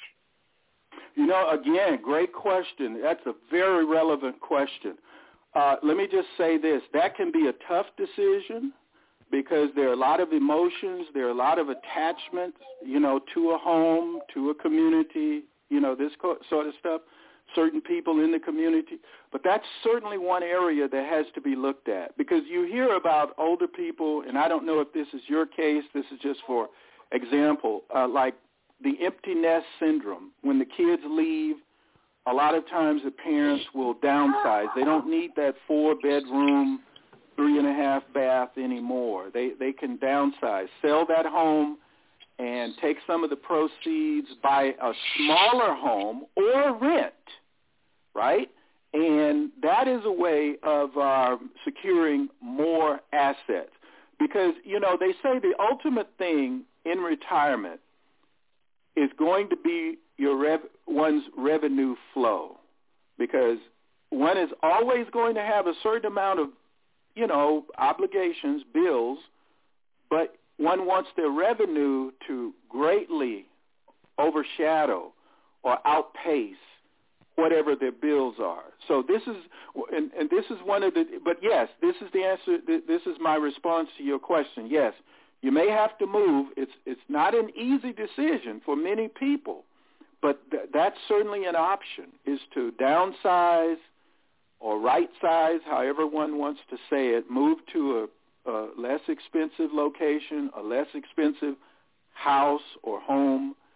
Again, great question. That's a very relevant question. Let me just say this. That can be a tough decision because there are a lot of emotions. There are a lot of attachments, to a home, to a community, this sort of stuff, certain people in the community. But that's certainly one area that has to be looked at because you hear about older people, and I don't know if this is your case. This is just for example, like the empty nest syndrome. When the kids leave, a lot of times the parents will downsize. They don't need that 4-bedroom, 3.5 bath anymore. They can downsize, sell that home, and take some of the proceeds, buy a smaller home or rent, right? And that is a way of securing more assets because, they say the ultimate thing in retirement is going to be one's revenue flow because one is always going to have a certain amount of, obligations, bills, but one wants their revenue to greatly overshadow or outpace whatever their bills are. So this is, and this is one of the, but yes, this is the answer. This is my response to your question. Yes, you may have to move. It's not an easy decision for many people, but that's certainly an option, is to downsize or right-size, however one wants to say it, move to a less expensive location, a less expensive house or home,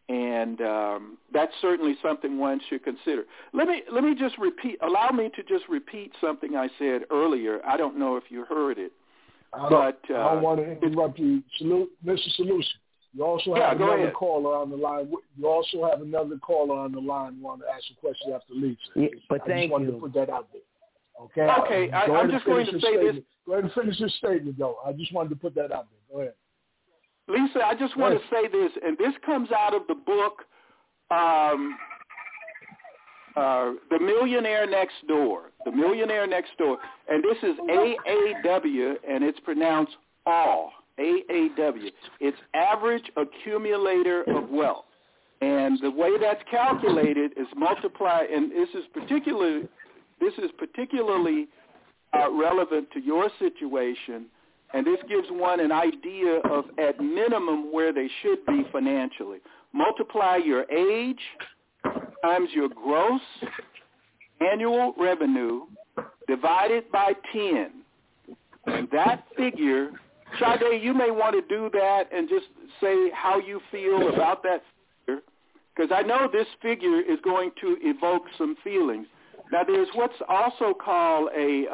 And that's certainly something one should consider. Let me just repeat. Allow me to just repeat something I said earlier. I don't know if you heard it. I don't want to interrupt you. Mr. Salusi, you also have another caller on the line. You also have another caller on the line who want to ask a question after Lisa. Yeah, but I just wanted to put that out there. Okay? Okay, I'm just going to say this. Go ahead and finish your statement, though. I just wanted to put that out there. Go ahead. Lisa, I just want to say this, and this comes out of the book, The Millionaire Next Door. The Millionaire Next Door. And this is AAW, and it's pronounced AW. AAW. It's Average Accumulator of Wealth. And the way that's calculated is multiply, and this is particularly relevant to your situation, and this gives one an idea of, at minimum, where they should be financially. Multiply your age times your gross annual revenue divided by 10. And that figure, Sade, you may want to do that and just say how you feel about that figure, because I know this figure is going to evoke some feelings. Now, there's what's also called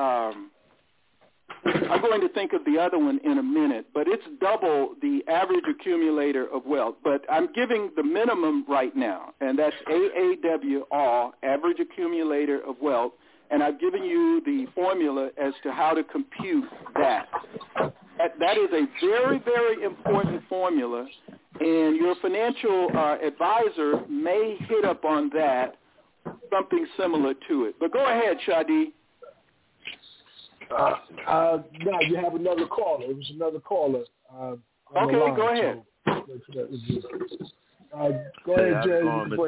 I'm going to think of the other one in a minute, but it's double the average accumulator of wealth. But I'm giving the minimum right now, and that's AAW, average accumulator of wealth, and I've given you the formula as to how to compute that. That is a very, very important formula, and your financial advisor may hit up on that, something similar to it. But go ahead, Shadi. Now you have another caller. It was another caller. Okay, go ahead. Go ahead, Jay.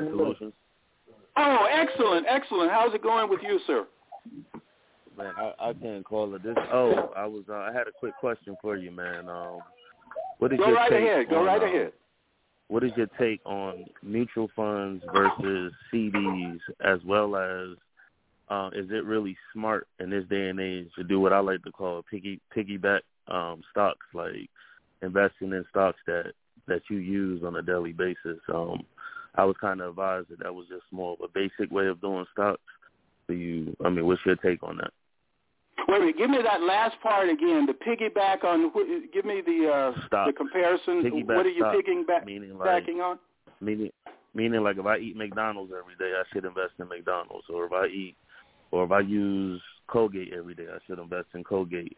Oh, excellent. How's it going with you, sir? Man, I can't call it this. Oh, I had a quick question for you, man. What is Go right ahead. What is your take on mutual funds versus CDs, as well as is it really smart in this day and age to do what I like to call piggyback stocks, like investing in stocks that you use on a daily basis? I was kind of advised that was just more of a basic way of doing stocks. What's your take on that? Wait a minute, give me that last part again. The piggyback on. Give me the comparison. What are you piggybacking on? Meaning, like if I eat McDonald's every day, I should invest in McDonald's, or if I use Colgate every day, I should invest in Colgate.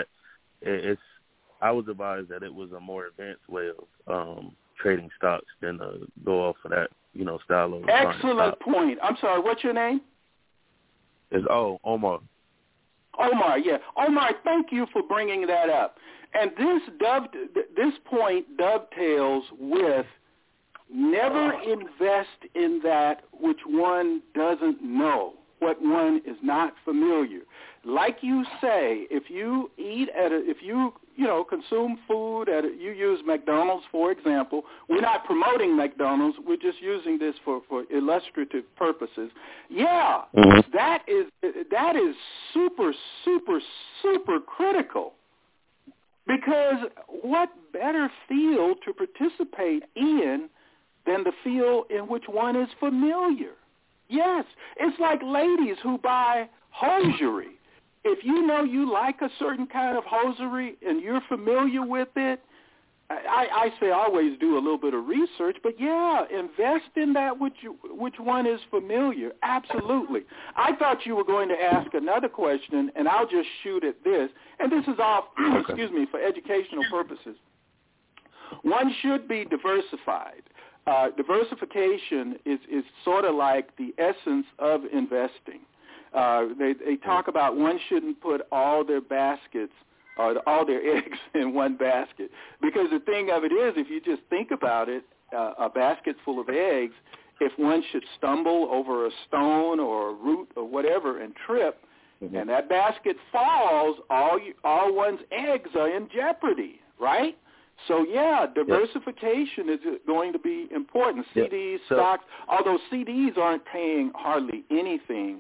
I was advised that it was a more advanced way of trading stocks than to go off of that, style of. Excellent point. I'm sorry, what's your name? It's Omar. Omar, yeah. Omar, thank you for bringing that up. And this point dovetails with never invest in that which one doesn't know, what one is not familiar. Like you say, if you eat consume food you use McDonald's, for example. We're not promoting McDonald's. We're just using this for illustrative purposes. Yeah, mm-hmm. that is super, super, super critical. Because what better field to participate in than the field in which one is familiar? Yes, it's like ladies who buy hosiery. If you know you like a certain kind of hosiery and you're familiar with it, I say always do a little bit of research, but yeah, invest in that which one is familiar. Absolutely. I thought you were going to ask another question, and I'll just shoot at this. And this is all, for educational purposes. One should be diversified. Diversification is sort of like the essence of investing. They talk about one shouldn't put all their baskets or all their eggs in one basket, because the thing of it is, if you just think about it, a basket full of eggs, if one should stumble over a stone or a root or whatever and trip, and that basket falls, all one's eggs are in jeopardy, right? So, yeah, diversification is going to be important. CDs, stocks, although CDs aren't paying hardly anything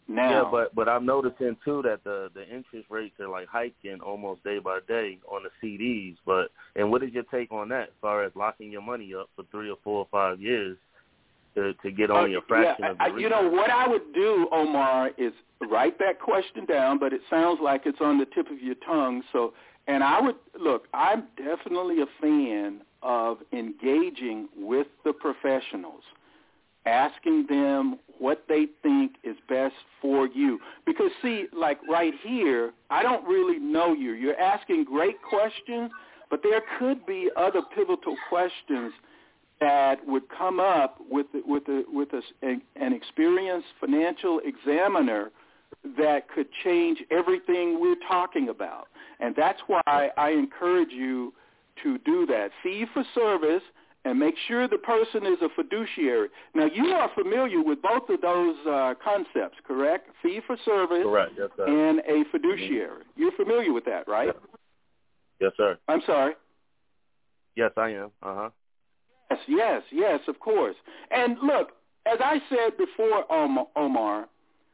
now. Yeah, but I'm noticing too that the interest rates are like hiking almost day by day on the CDs. And what is your take on that, as far as locking your money up for 3 or 4 or 5 years to get only a fraction of the return? You know, what I would do, Omar, is write that question down, but it sounds like it's on the tip of your tongue. So, and I would, look, I'm definitely a fan of engaging with the professionals, asking them what they think is best for you. Because, see, like right here, I don't really know you. You're asking great questions, but there could be other pivotal questions that would come up with an experienced financial examiner that could change everything we're talking about. And that's why I encourage you to do that. Fee for service, and make sure the person is a fiduciary. Now, you are familiar with both of those concepts, correct? Fee for service, correct. Yes, sir. And a fiduciary. You're familiar with that, right? Yes, sir. I'm sorry? Yes, I am. Uh-huh. Yes, of course. And look, as I said before, Omar,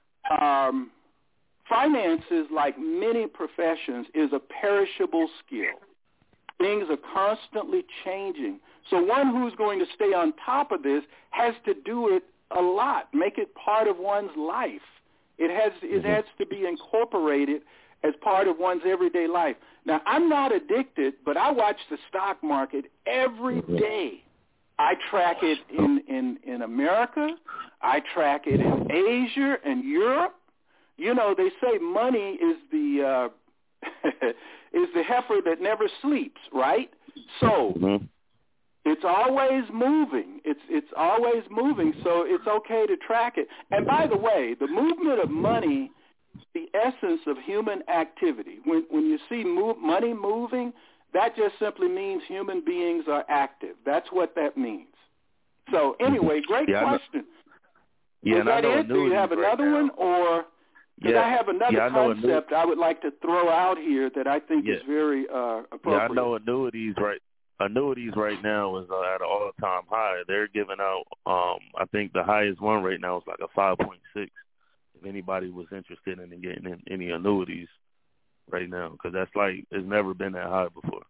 finances, like many professions, is a perishable skill. Things are constantly changing. So one who's going to stay on top of this has to do it a lot, make it part of one's life. It has to be incorporated as part of one's everyday life. Now, I'm not addicted, but I watch the stock market every day. I track it in America. I track it in Asia and Europe. You know, they say money is the is the heifer that never sleeps, right? So it's always moving. It's always moving, so it's okay to track it. And by the way, the movement of money is the essence of human activity. When you see money moving, that just simply means human beings are active. That's what that means. So anyway, great question. Was that it? Do you have another one? Or because I have another concept I would like to throw out here that I think is very appropriate. Yeah, I know annuities right now is at an all-time high. They're giving out, I think the highest one right now is like a 5.6. If anybody was interested in getting in any annuities right now, because that's like, it's never been that high before.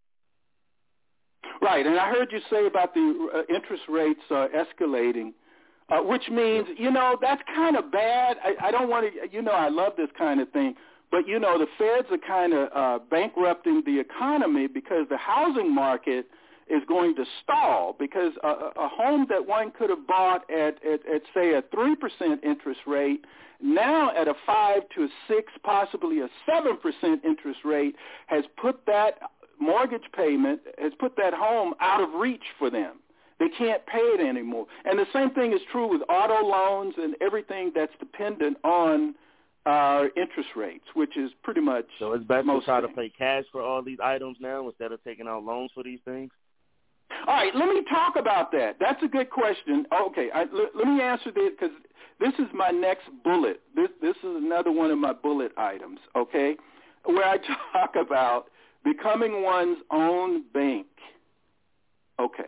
Right, and I heard you say about the interest rates escalating, which means, that's kind of bad. I don't want to, I love this kind of thing, but, the feds are kind of bankrupting the economy because the housing market is going to stall, because a home that one could have bought at say, a 3% interest rate, now at a 5 to 6, possibly a 7% interest rate, has put that mortgage payment, has put that home out of reach for them. They can't pay it anymore. And the same thing is true with auto loans and everything that's dependent on interest rates, which is pretty much So it's better to try to pay cash for all these items now instead of taking out loans for these things? All right, let me talk about that. That's a good question. Okay, let me answer this, because this is my next bullet. This is another one of my bullet items, okay, where I talk about becoming one's own bank. Okay.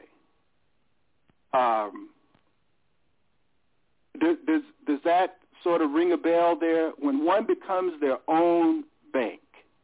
Does that sort of ring a bell there? When one becomes their own bank.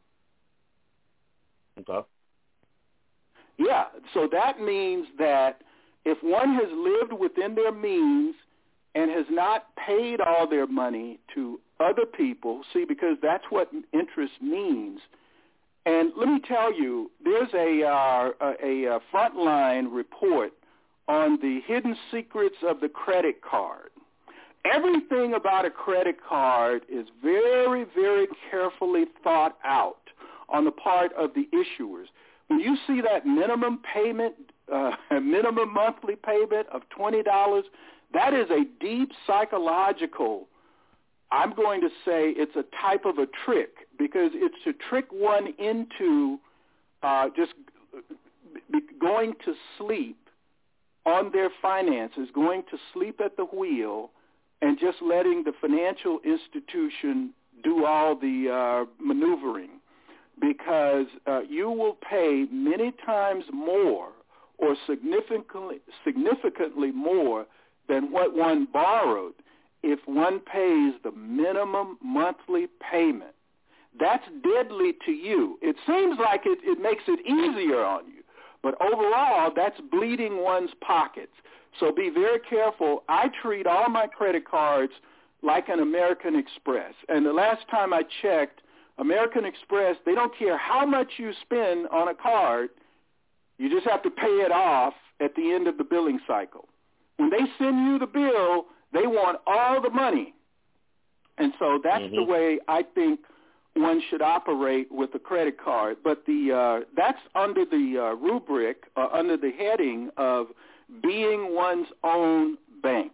Okay. Yeah, so that means that if one has lived within their means and has not paid all their money to other people, see, because that's what interest means. And let me tell you, there's a Frontline report on the hidden secrets of the credit card. Everything about a credit card is very, very carefully thought out on the part of the issuers. When you see that minimum payment, minimum monthly payment of $20, that is a deep psychological, I'm going to say it's a type of a trick, because it's to trick one into just going to sleep on their finances, going to sleep at the wheel, and just letting the financial institution do all the maneuvering, because you will pay many times more or significantly more than what one borrowed. if one pays the minimum monthly payment. That's deadly to you. It seems like it makes it easier on you, but overall, that's bleeding one's pockets. So be very careful. I treat all my credit cards like an American Express. And the last time I checked, American Express, they don't care how much you spend on a card. You just have to pay it off at the end of the billing cycle. When they send you the bill, they want all the money. And so that's the way I think one should operate with a credit card. But that's under the rubric, under the heading of being one's own bank.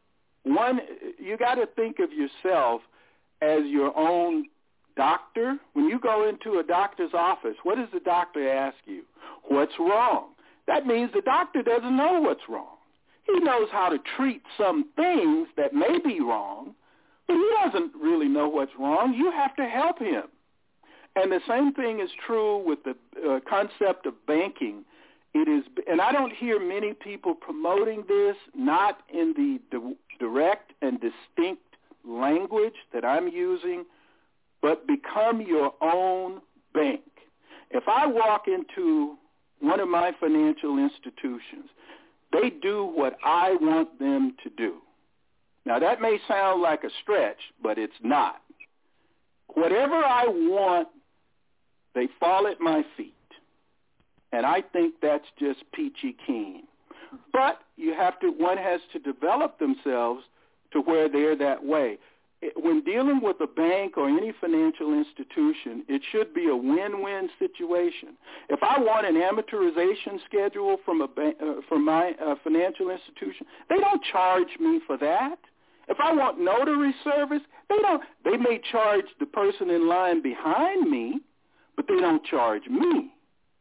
You got to think of yourself as your own doctor. When you go into a doctor's office, what does the doctor ask you? What's wrong? That means the doctor doesn't know what's wrong. He knows how to treat some things that may be wrong, but he doesn't really know what's wrong. You have to help him. And the same thing is true with the concept of banking. It is, and I don't hear many people promoting this, not in the direct and distinct language that I'm using, but become your own bank. If I walk into one of my financial institutions, they do what I want them to do. Now, that may sound like a stretch, but it's not. Whatever I want, they fall at my feet. And I think that's just peachy keen. But one has to develop themselves to where they're that way. When dealing with a bank or any financial institution, it should be a win-win situation. If I want an amortization schedule from my financial institution, they don't charge me for that. If I want notary service, they may charge the person in line behind me, but they don't charge me.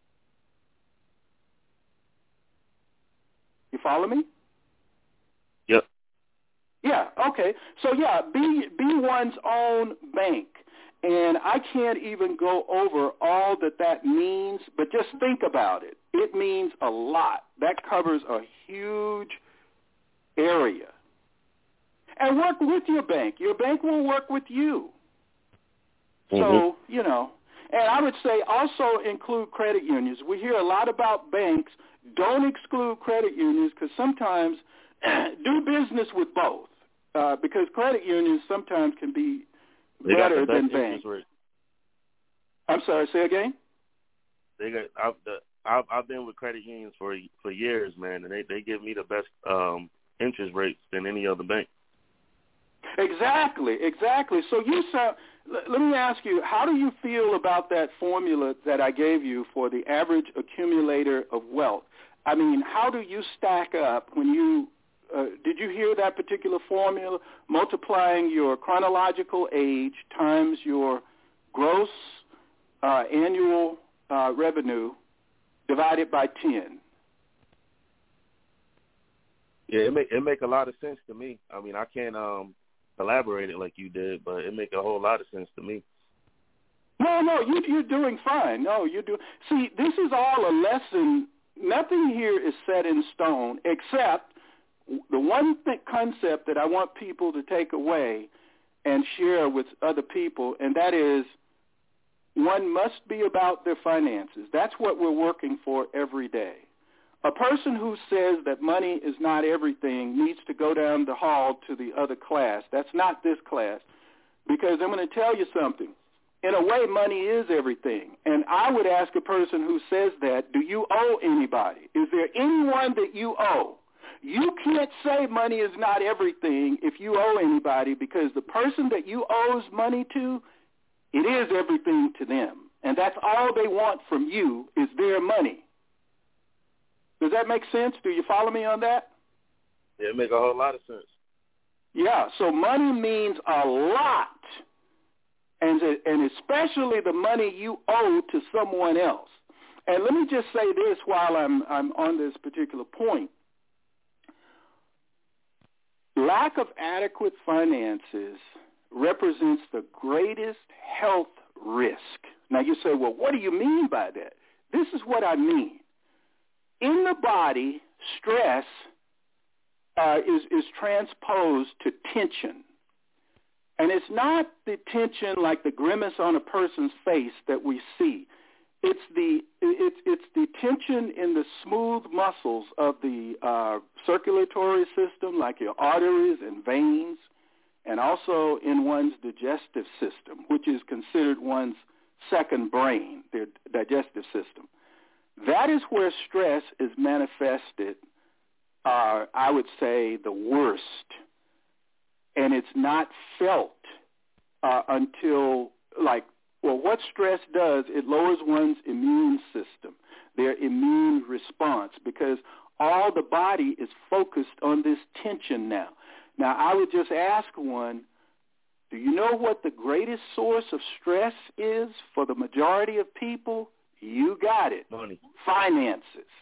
You follow me? Yep. Yeah, okay. So, be one's own bank. And I can't even go over all that means, but just think about it. It means a lot. That covers a huge area. And work with your bank. Your bank will work with you. So, and I would say also include credit unions. We hear a lot about banks. Don't exclude credit unions because sometimes do business with both because credit unions sometimes can be better than banks. I'm sorry, say again? I've been with credit unions for years, man, and they give me the best interest rates than any other bank. Exactly. So let me ask you, how do you feel about that formula that I gave you for the average accumulator of wealth? I mean, how do you stack up when did you hear that particular formula, multiplying your chronological age times your gross annual revenue divided by 10? Yeah, it make a lot of sense to me. I mean, I can't elaborate it like you did, but it make a whole lot of sense to me. No, you're doing fine. No, you do. See, this is all a lesson. Nothing here is set in stone except the one concept that I want people to take away and share with other people, and that is one must be about their finances. That's what we're working for every day. A person who says that money is not everything needs to go down the hall to the other class. That's not this class, because I'm going to tell you something. In a way, money is everything. And I would ask a person who says that, do you owe anybody? Is there anyone that you owe? You can't say money is not everything if you owe anybody, because the person that you owes money to, it is everything to them. And that's all they want from you is their money. Does that make sense? Do you follow me on that? Yeah, it makes a whole lot of sense. Yeah, so money means a lot, and especially the money you owe to someone else. And let me just say this while I'm on this particular point. Lack of adequate finances represents the greatest health risk. Now you say, well, what do you mean by that? This is what I mean. In the body, stress is transposed to tension. And it's not the tension like the grimace on a person's face that we see. It's the tension in the smooth muscles of the circulatory system, like your arteries and veins, and also in one's digestive system, which is considered one's second brain, their digestive system. That is where stress is manifested, I would say, the worst. And it's not felt until, what stress does, it lowers one's immune system, their immune response, because all the body is focused on this tension now. Now, I would just ask one, do you know what the greatest source of stress is for the majority of people? You got it. Money. Finances.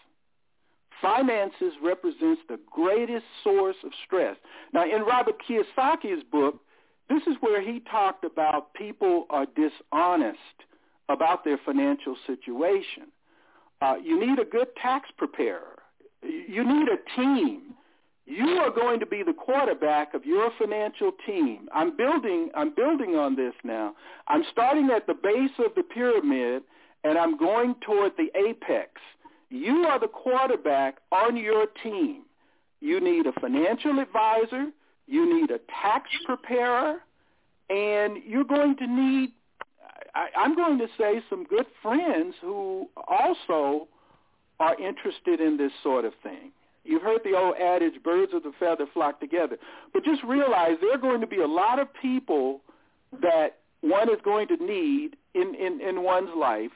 Finances represents the greatest source of stress. Now, in Robert Kiyosaki's book, this is where he talked about people are dishonest about their financial situation. You need a good tax preparer. You need a team. You are going to be the quarterback of your financial team. I'm building on this now. I'm starting at the base of the pyramid, and I'm going toward the apex. You are the quarterback on your team. You need a financial advisor. You need a tax preparer. And you're going to need, I'm going to say, some good friends who also are interested in this sort of thing. You've heard the old adage, birds of a feather flock together. But just realize there are going to be a lot of people that one is going to need in one's life,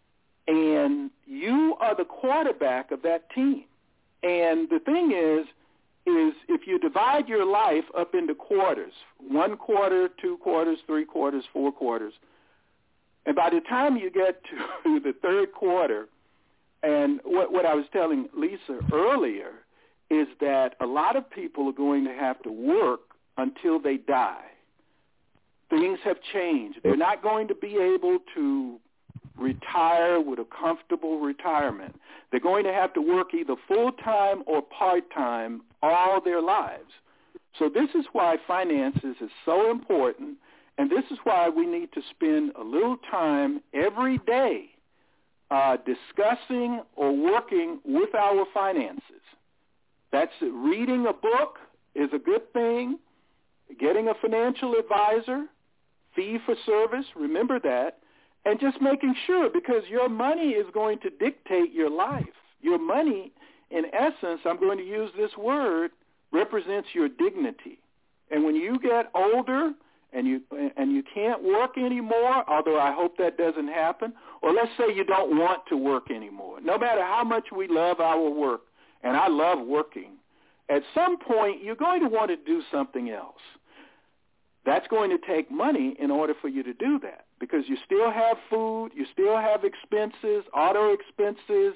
and you are the quarterback of that team. And the thing is if you divide your life up into quarters, 1 quarter, 2 quarters, 3 quarters, 4 quarters, and by the time you get to the third quarter, and what I was telling Lisa earlier is that a lot of people are going to have to work until they die. Things have changed. They're not going to be able to retire with a comfortable retirement. They're going to have to work either full-time or part-time all their lives. So this is why finances is so important, and this is why we need to spend a little time every day discussing or working with our finances. That's it. Reading a book is a good thing. Getting a financial advisor, fee for service, remember that. And just making sure, because your money is going to dictate your life. Your money, in essence, I'm going to use this word, represents your dignity. And when you get older and you can't work anymore, although I hope that doesn't happen, or let's say you don't want to work anymore, no matter how much we love our work, and I love working, at some point you're going to want to do something else. That's going to take money in order for you to do that, because you still have food, you still have expenses, auto expenses,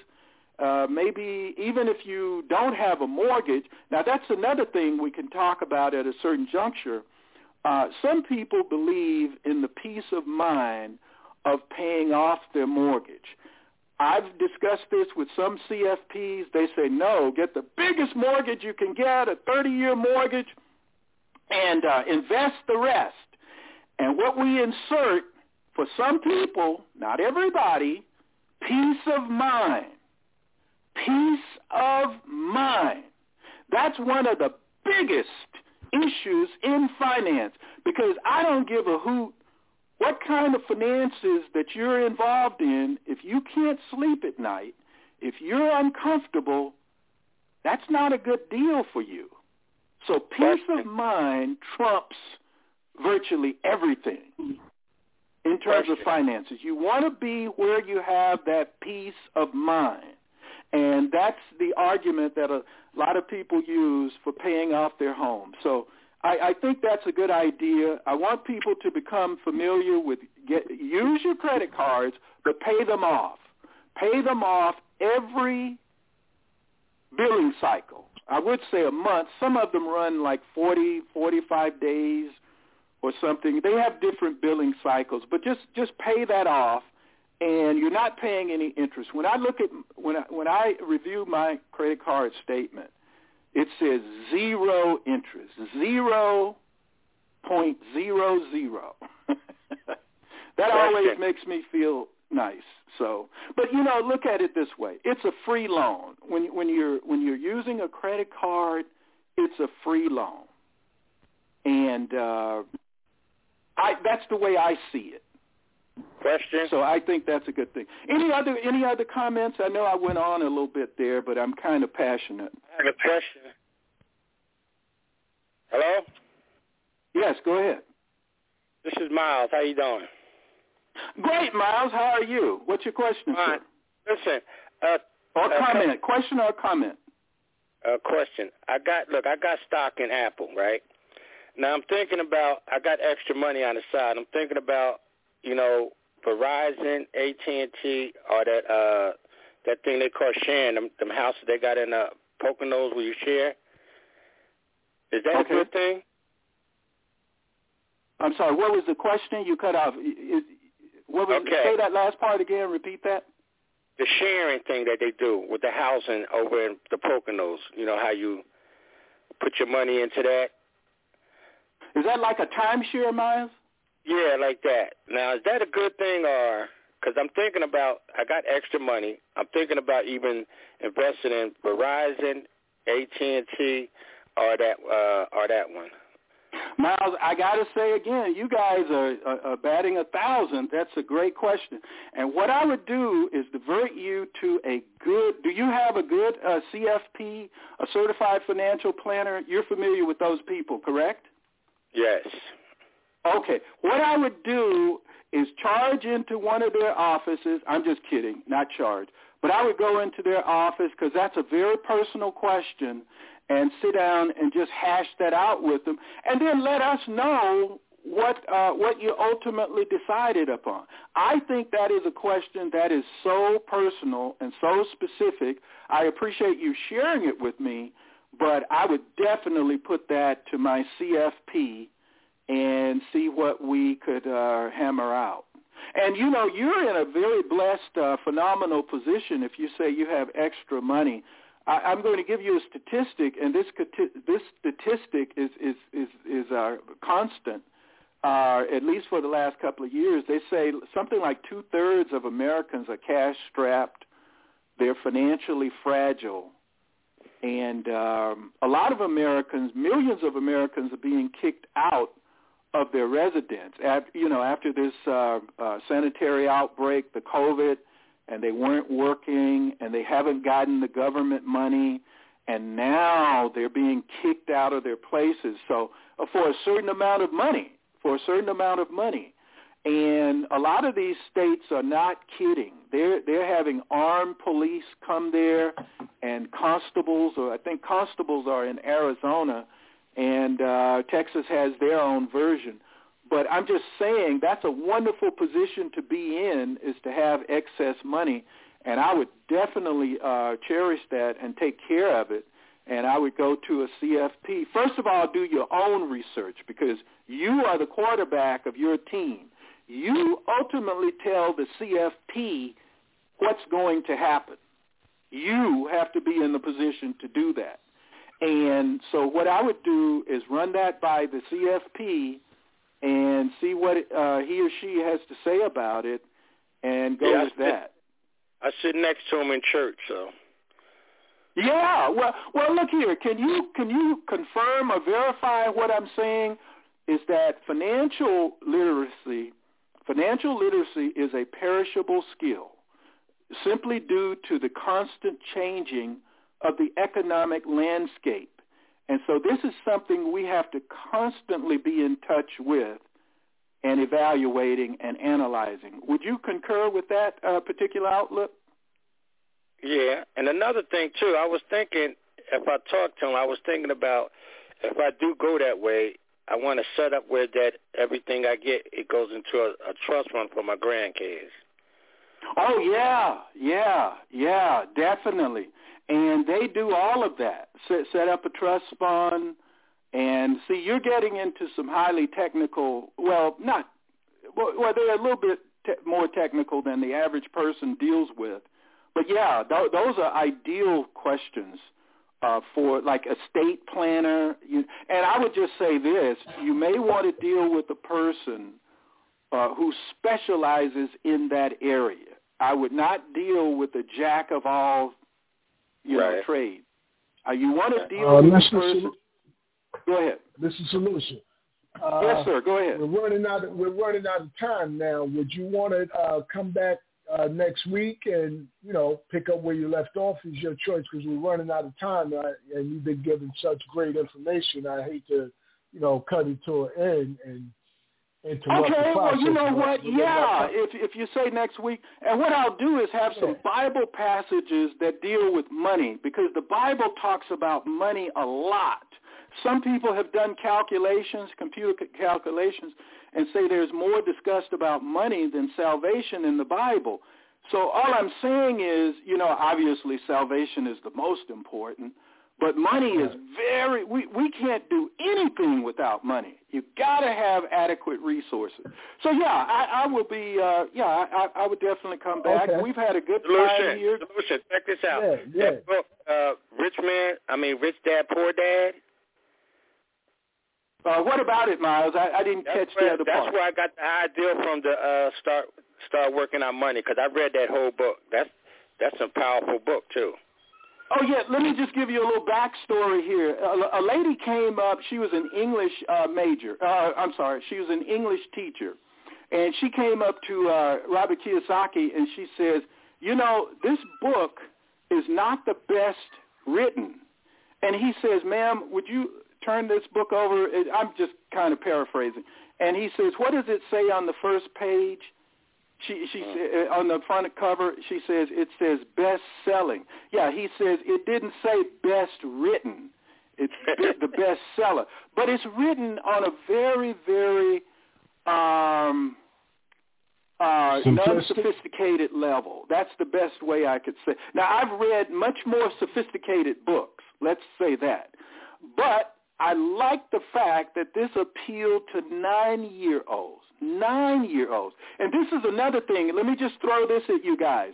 maybe even if you don't have a mortgage. Now, that's another thing we can talk about at a certain juncture. Some people believe in the peace of mind of paying off their mortgage. I've discussed this with some CFPs. They say, no, get the biggest mortgage you can get, a 30-year mortgage, and invest the rest. And what we insert for some people, not everybody, peace of mind. Peace of mind. That's one of the biggest issues in finance, because I don't give a hoot what kind of finances that you're involved in. If you can't sleep at night, if you're uncomfortable, that's not a good deal for you. So peace of mind trumps virtually everything in terms of finances. You want to be where you have that peace of mind. And that's the argument that a lot of people use for paying off their home. So I think that's a good idea. I want people to become familiar with, use your credit cards, but pay them off. Pay them off every billing cycle. I would say a month. Some of them run like 40, 45 days or something. They have different billing cycles, but just pay that off, and you're not paying any interest. When I look at when I review my credit card statement, It says 0 interest, 0.00. That always makes me feel nice. So, but look at it this way: it's a free loan. When you're using a credit card, it's a free loan, and that's the way I see it. Question. So I think that's a good thing. Any other comments? I know I went on a little bit there, but I'm kind of passionate. I have a question. Hello? Yes, go ahead. This is Miles. How you doing? Great, Miles. How are you? What's your question, Fine. sir? Listen. Or comment. Question or comment? Question. I got stock in Apple, right? Now I'm thinking about, I got extra money on the side. I'm thinking about, Verizon, AT&T, or that thing they call sharing, them houses they got in Poconos where you share. Is that a good thing? I'm sorry, what was the question? You cut off. Say that last part again. Repeat that. The sharing thing that they do with the housing over in the Poconos. You know how you put your money into that? Is that like a timeshare, Miles? Yeah, like that. Now, is that a good thing, or because I'm thinking about, I got extra money. I'm thinking about even investing in Verizon, AT&T, or that one. Miles, I got to say again, you guys are batting 1,000. That's a great question. And what I would do is divert you to do you have a good CFP, a certified financial planner? You're familiar with those people, correct? Yes. Okay. What I would do is charge into one of their offices. I'm just kidding, not charge. But I would go into their office because that's a very personal question, and sit down and just hash that out with them, and then let us know what you ultimately decided upon. I think that is a question that is so personal and so specific. I appreciate you sharing it with me, but I would definitely put that to my CFP and see what we could hammer out. And, you're in a very blessed, phenomenal position if you say you have extra money. I'm going to give you a statistic, and this statistic is constant, at least for the last couple of years. They say something like 2/3 of Americans are cash-strapped. They're financially fragile. And a lot of Americans, millions of Americans, are being kicked out of their residence. After this sanitary outbreak, the COVID, and they weren't working, and they haven't gotten the government money, and now they're being kicked out of their places. So for a certain amount of money, and a lot of these states are not kidding. They're having armed police come there, and constables, or I think constables are in Arizona, and Texas has their own version. But I'm just saying that's a wonderful position to be in, is to have excess money. And I would definitely cherish that and take care of it. And I would go to a CFP. First of all, do your own research, because you are the quarterback of your team. You ultimately tell the CFP what's going to happen. You have to be in the position to do that. And so what I would do is run that by the CFP and see what he or she has to say about it, and go with that. I sit next to him in church, so. Yeah, well, look here. Can you confirm or verify what I'm saying? Is that financial literacy is a perishable skill, simply due to the constant changing of the economic landscape. And so this is something we have to constantly be in touch with and evaluating and analyzing. Would you concur with that particular outlook? Yeah, and another thing, too, I was thinking, if I talk to him, I was thinking about if I do go that way, I want to set up where that everything I get, it goes into a trust fund for my grandkids. Oh, yeah, definitely. And they do all of that, set up a trust fund. And see, you're getting into some highly technical, they're a little bit more technical than the average person deals with. But yeah, those are ideal questions for like estate planner. And I would just say this: you may want to deal with a person who specializes in that area. I would not deal with a jack of all, trades. You want to deal with a person. Go ahead. Mr. Solution. Yes, sir. Go ahead. We're running out of time now. Would you want to come back next week and pick up where you left off? Is your choice, because we're running out of time, and you've been giving such great information. I hate to cut it to an end and interrupt the process. Well, you know what? Yeah, if you say next week, and what I'll do is have some Bible passages that deal with money, because the Bible talks about money a lot. Some people have done calculations, computer calculations, and say there's more discussed about money than salvation in the Bible. So all I'm saying is, obviously salvation is the most important, but money is we can't do anything without money. You've got to have adequate resources. So, I will be, I would definitely come back. Okay. We've had a good time here. Solution, check this out. Yeah. That book, Rich Dad, Poor Dad. What about it, Miles? I didn't catch the other part. That's where I got the idea from to start working on money, because I read that whole book. That's a powerful book, too. Oh, yeah, let me just give you a little backstory here. A lady came up. She was an English she was an English teacher. And she came up to Robert Kiyosaki, and she says, this book is not the best written. And he says, ma'am, would you turn this book over? I'm just kind of paraphrasing. And he says, what does it say on the first page? She on the front cover, she says, it says best selling. Yeah, he says it didn't say best written. It's the best seller. But it's written on a very, very non-sophisticated level. That's the best way I could say. Now, I've read much more sophisticated books. Let's say that. But I like the fact that this appealed to 9-year-olds. 9-year-olds. And this is another thing. Let me just throw this at you guys.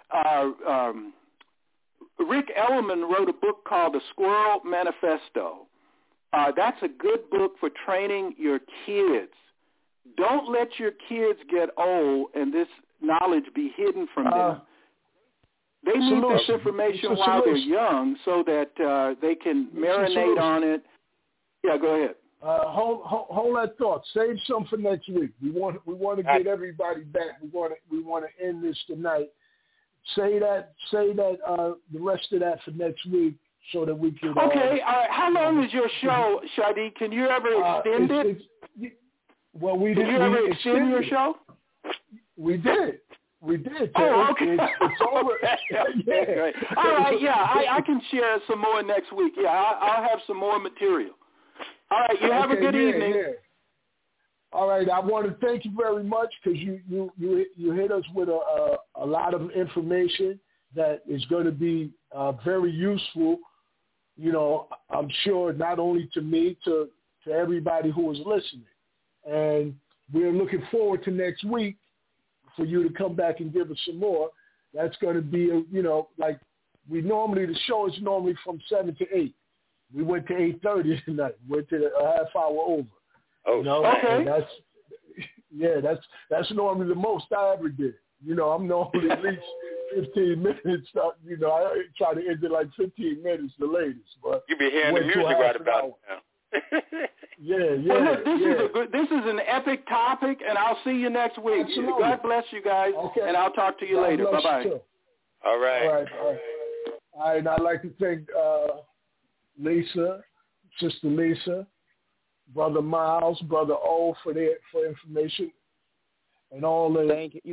Rick Ellerman wrote a book called The Squirrel Manifesto. That's a good book for training your kids. Don't let your kids get old and this knowledge be hidden from them. They need this information while they're young so that they can marinate on it. Yeah, go ahead. Hold that thought. Save some for next week. We want to get everybody back. We want to end this tonight. Say that the rest of that for next week so that we can. Okay. How long is your show, Shadi? Can you ever extend it? Well, we did. Did you ever extend your show? We did. We did. Oh, okay. It's over. Yeah. Great. All right. Yeah, I can share some more next week. Yeah, I'll have some more material. All right, you have a good evening. Yeah. All right, I want to thank you very much, because you hit us with a lot of information that is going to be very useful. I'm sure not only to me, to everybody who is listening. And we're looking forward to next week for you to come back and give us some more. That's going to be, like the show is normally from 7 to 8. We went to 8:30 tonight. Went to a half hour over. Oh, okay. And that's normally the most I ever did. I'm normally at least 15 minutes. I try to end it like 15 minutes the latest. But you be hearing the music right about now. Yeah. Well, look, this is an epic topic, and I'll see you next week. Absolutely. God bless you guys, and I'll talk to you later. Bye-bye. All right. All right, I'd like to thank Lisa, Sister Lisa, Brother Miles, Brother O for information, and all the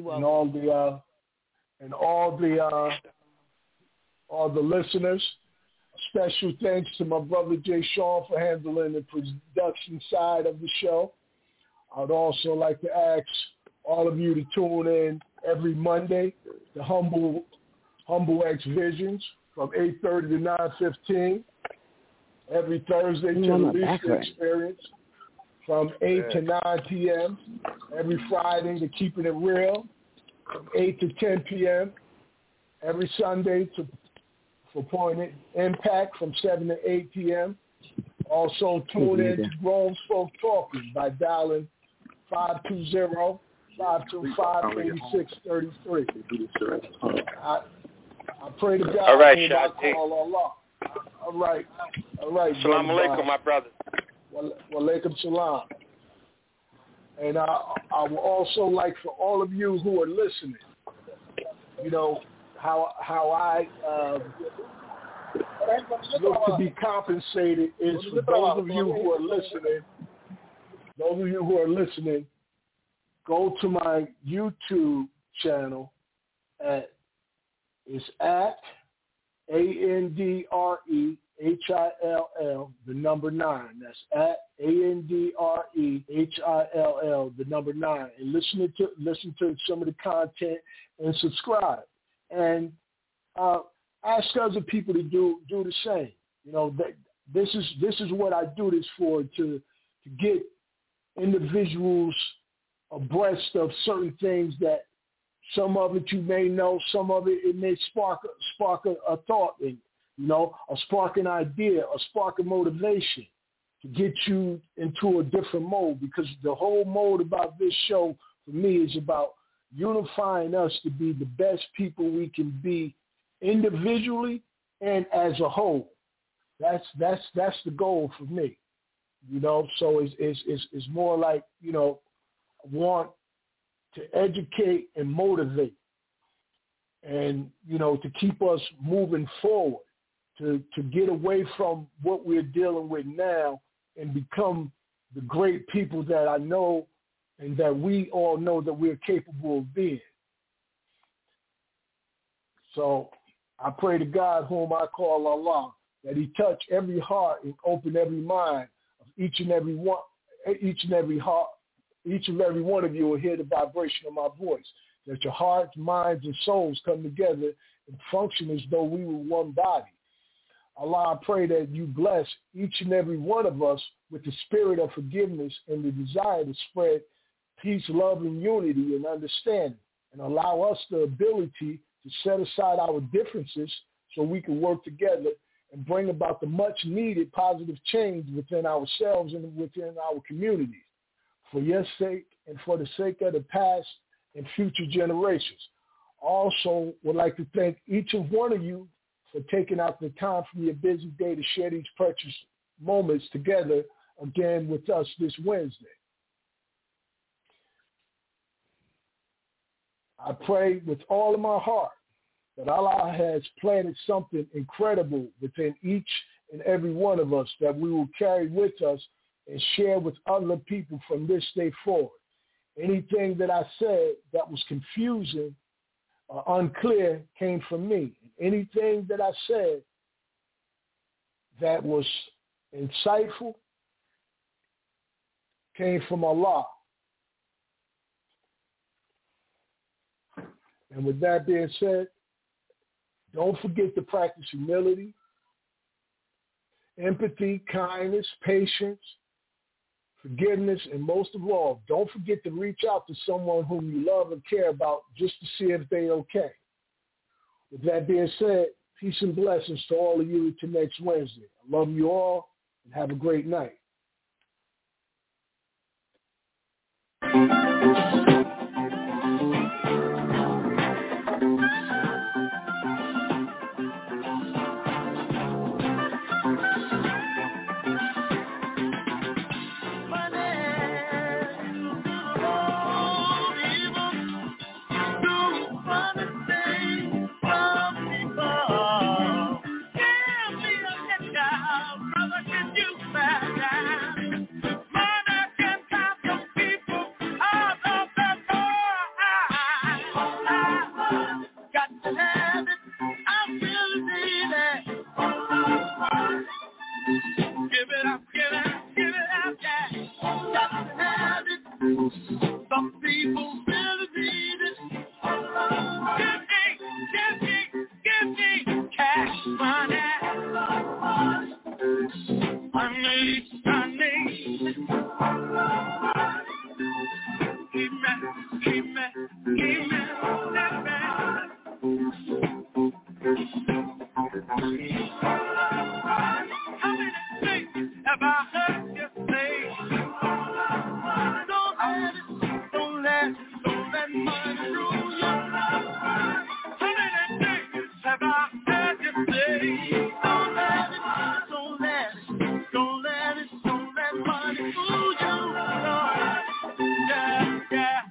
listeners. Special thanks to my brother Jay Sean for handling the production side of the show. I'd also like to ask all of you to tune in every Monday to Humble X Visions from 8:30 to 9:15. Every Thursday to the Lisa Experience from 8 to 9 p.m. Every Friday to Keeping It Real from 8 to 10 p.m. Every Sunday for Point Impact from 7 to 8 p.m. Also, tune in to Grown Folk Talking by dialing 520-525-8633. I pray to God. All right, whom I call Allah. All right. Assalamu alaikum, my brother. Wa alaikum salam. And I would also like for all of you who are listening, you know, how I look to be compensated is for those of you who are listening, go to my YouTube channel it's at ANDREHILL, the number 9. That's at ANDREHILL, the number 9. And listen to some of the content and subscribe. And ask other people to do the same. You know, this is what I do this for, to get individuals abreast of certain things that some of it you may know, some of it may spark a thought in, you know, or spark an idea, or spark a motivation to get you into a different mode. Because the whole mode about this show for me is about unifying us to be the best people we can be individually and as a whole. That's the goal for me, you know. So it's more like, you know, I want to educate and motivate, and, you know, to keep us moving forward, to get away from what we're dealing with now and become the great people that I know and that we all know that we're capable of being. So I pray to God, whom I call Allah, that he touch every heart and open every mind of each and every one of you will hear the vibration of my voice, that your hearts, minds, and souls come together and function as though we were one body. Allah, I pray that you bless each and every one of us with the spirit of forgiveness and the desire to spread peace, love, and unity and understanding, and allow us the ability to set aside our differences so we can work together and bring about the much-needed positive change within ourselves and within our communities, for your sake and for the sake of the past and future generations. Also, would like to thank each of one of you for taking out the time from your busy day to share these precious moments together again with us this Wednesday. I pray with all of my heart that Allah has planted something incredible within each and every one of us that we will carry with us and share with other people from this day forward. Anything that I said that was confusing or unclear came from me. Anything that I said that was insightful came from Allah. And with that being said, don't forget to practice humility, empathy, kindness, patience, forgiveness, and most of all, don't forget to reach out to someone whom you love and care about just to see if they're okay. With that being said, peace and blessings to all of you till next Wednesday. I love you all, and have a great night. Have I heard you say, don't let money rule you? How many days have I heard you say, don't let money fool you, Lord. Yeah.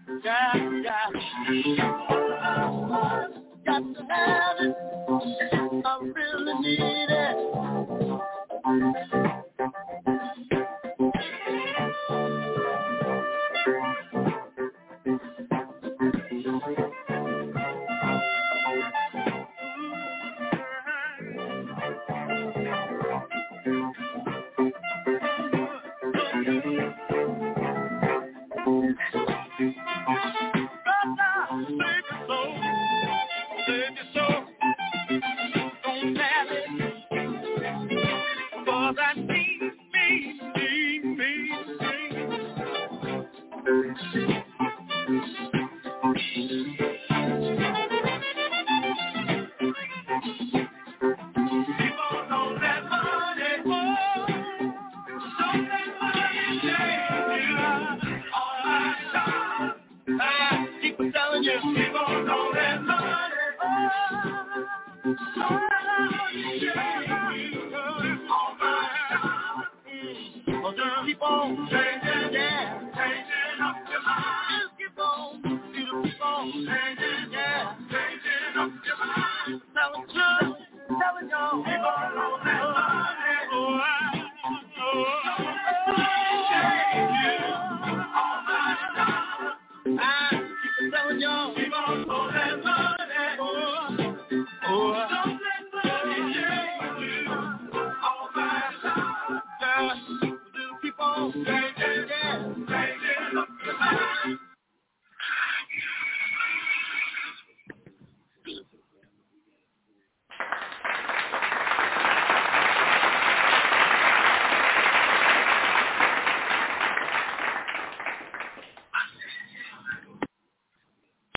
Got to have it. I really need it. Keep on changing, yeah, changing up your mind. Just keep on, keep on changing, yeah, changing up your mind. Tell it y'all, keep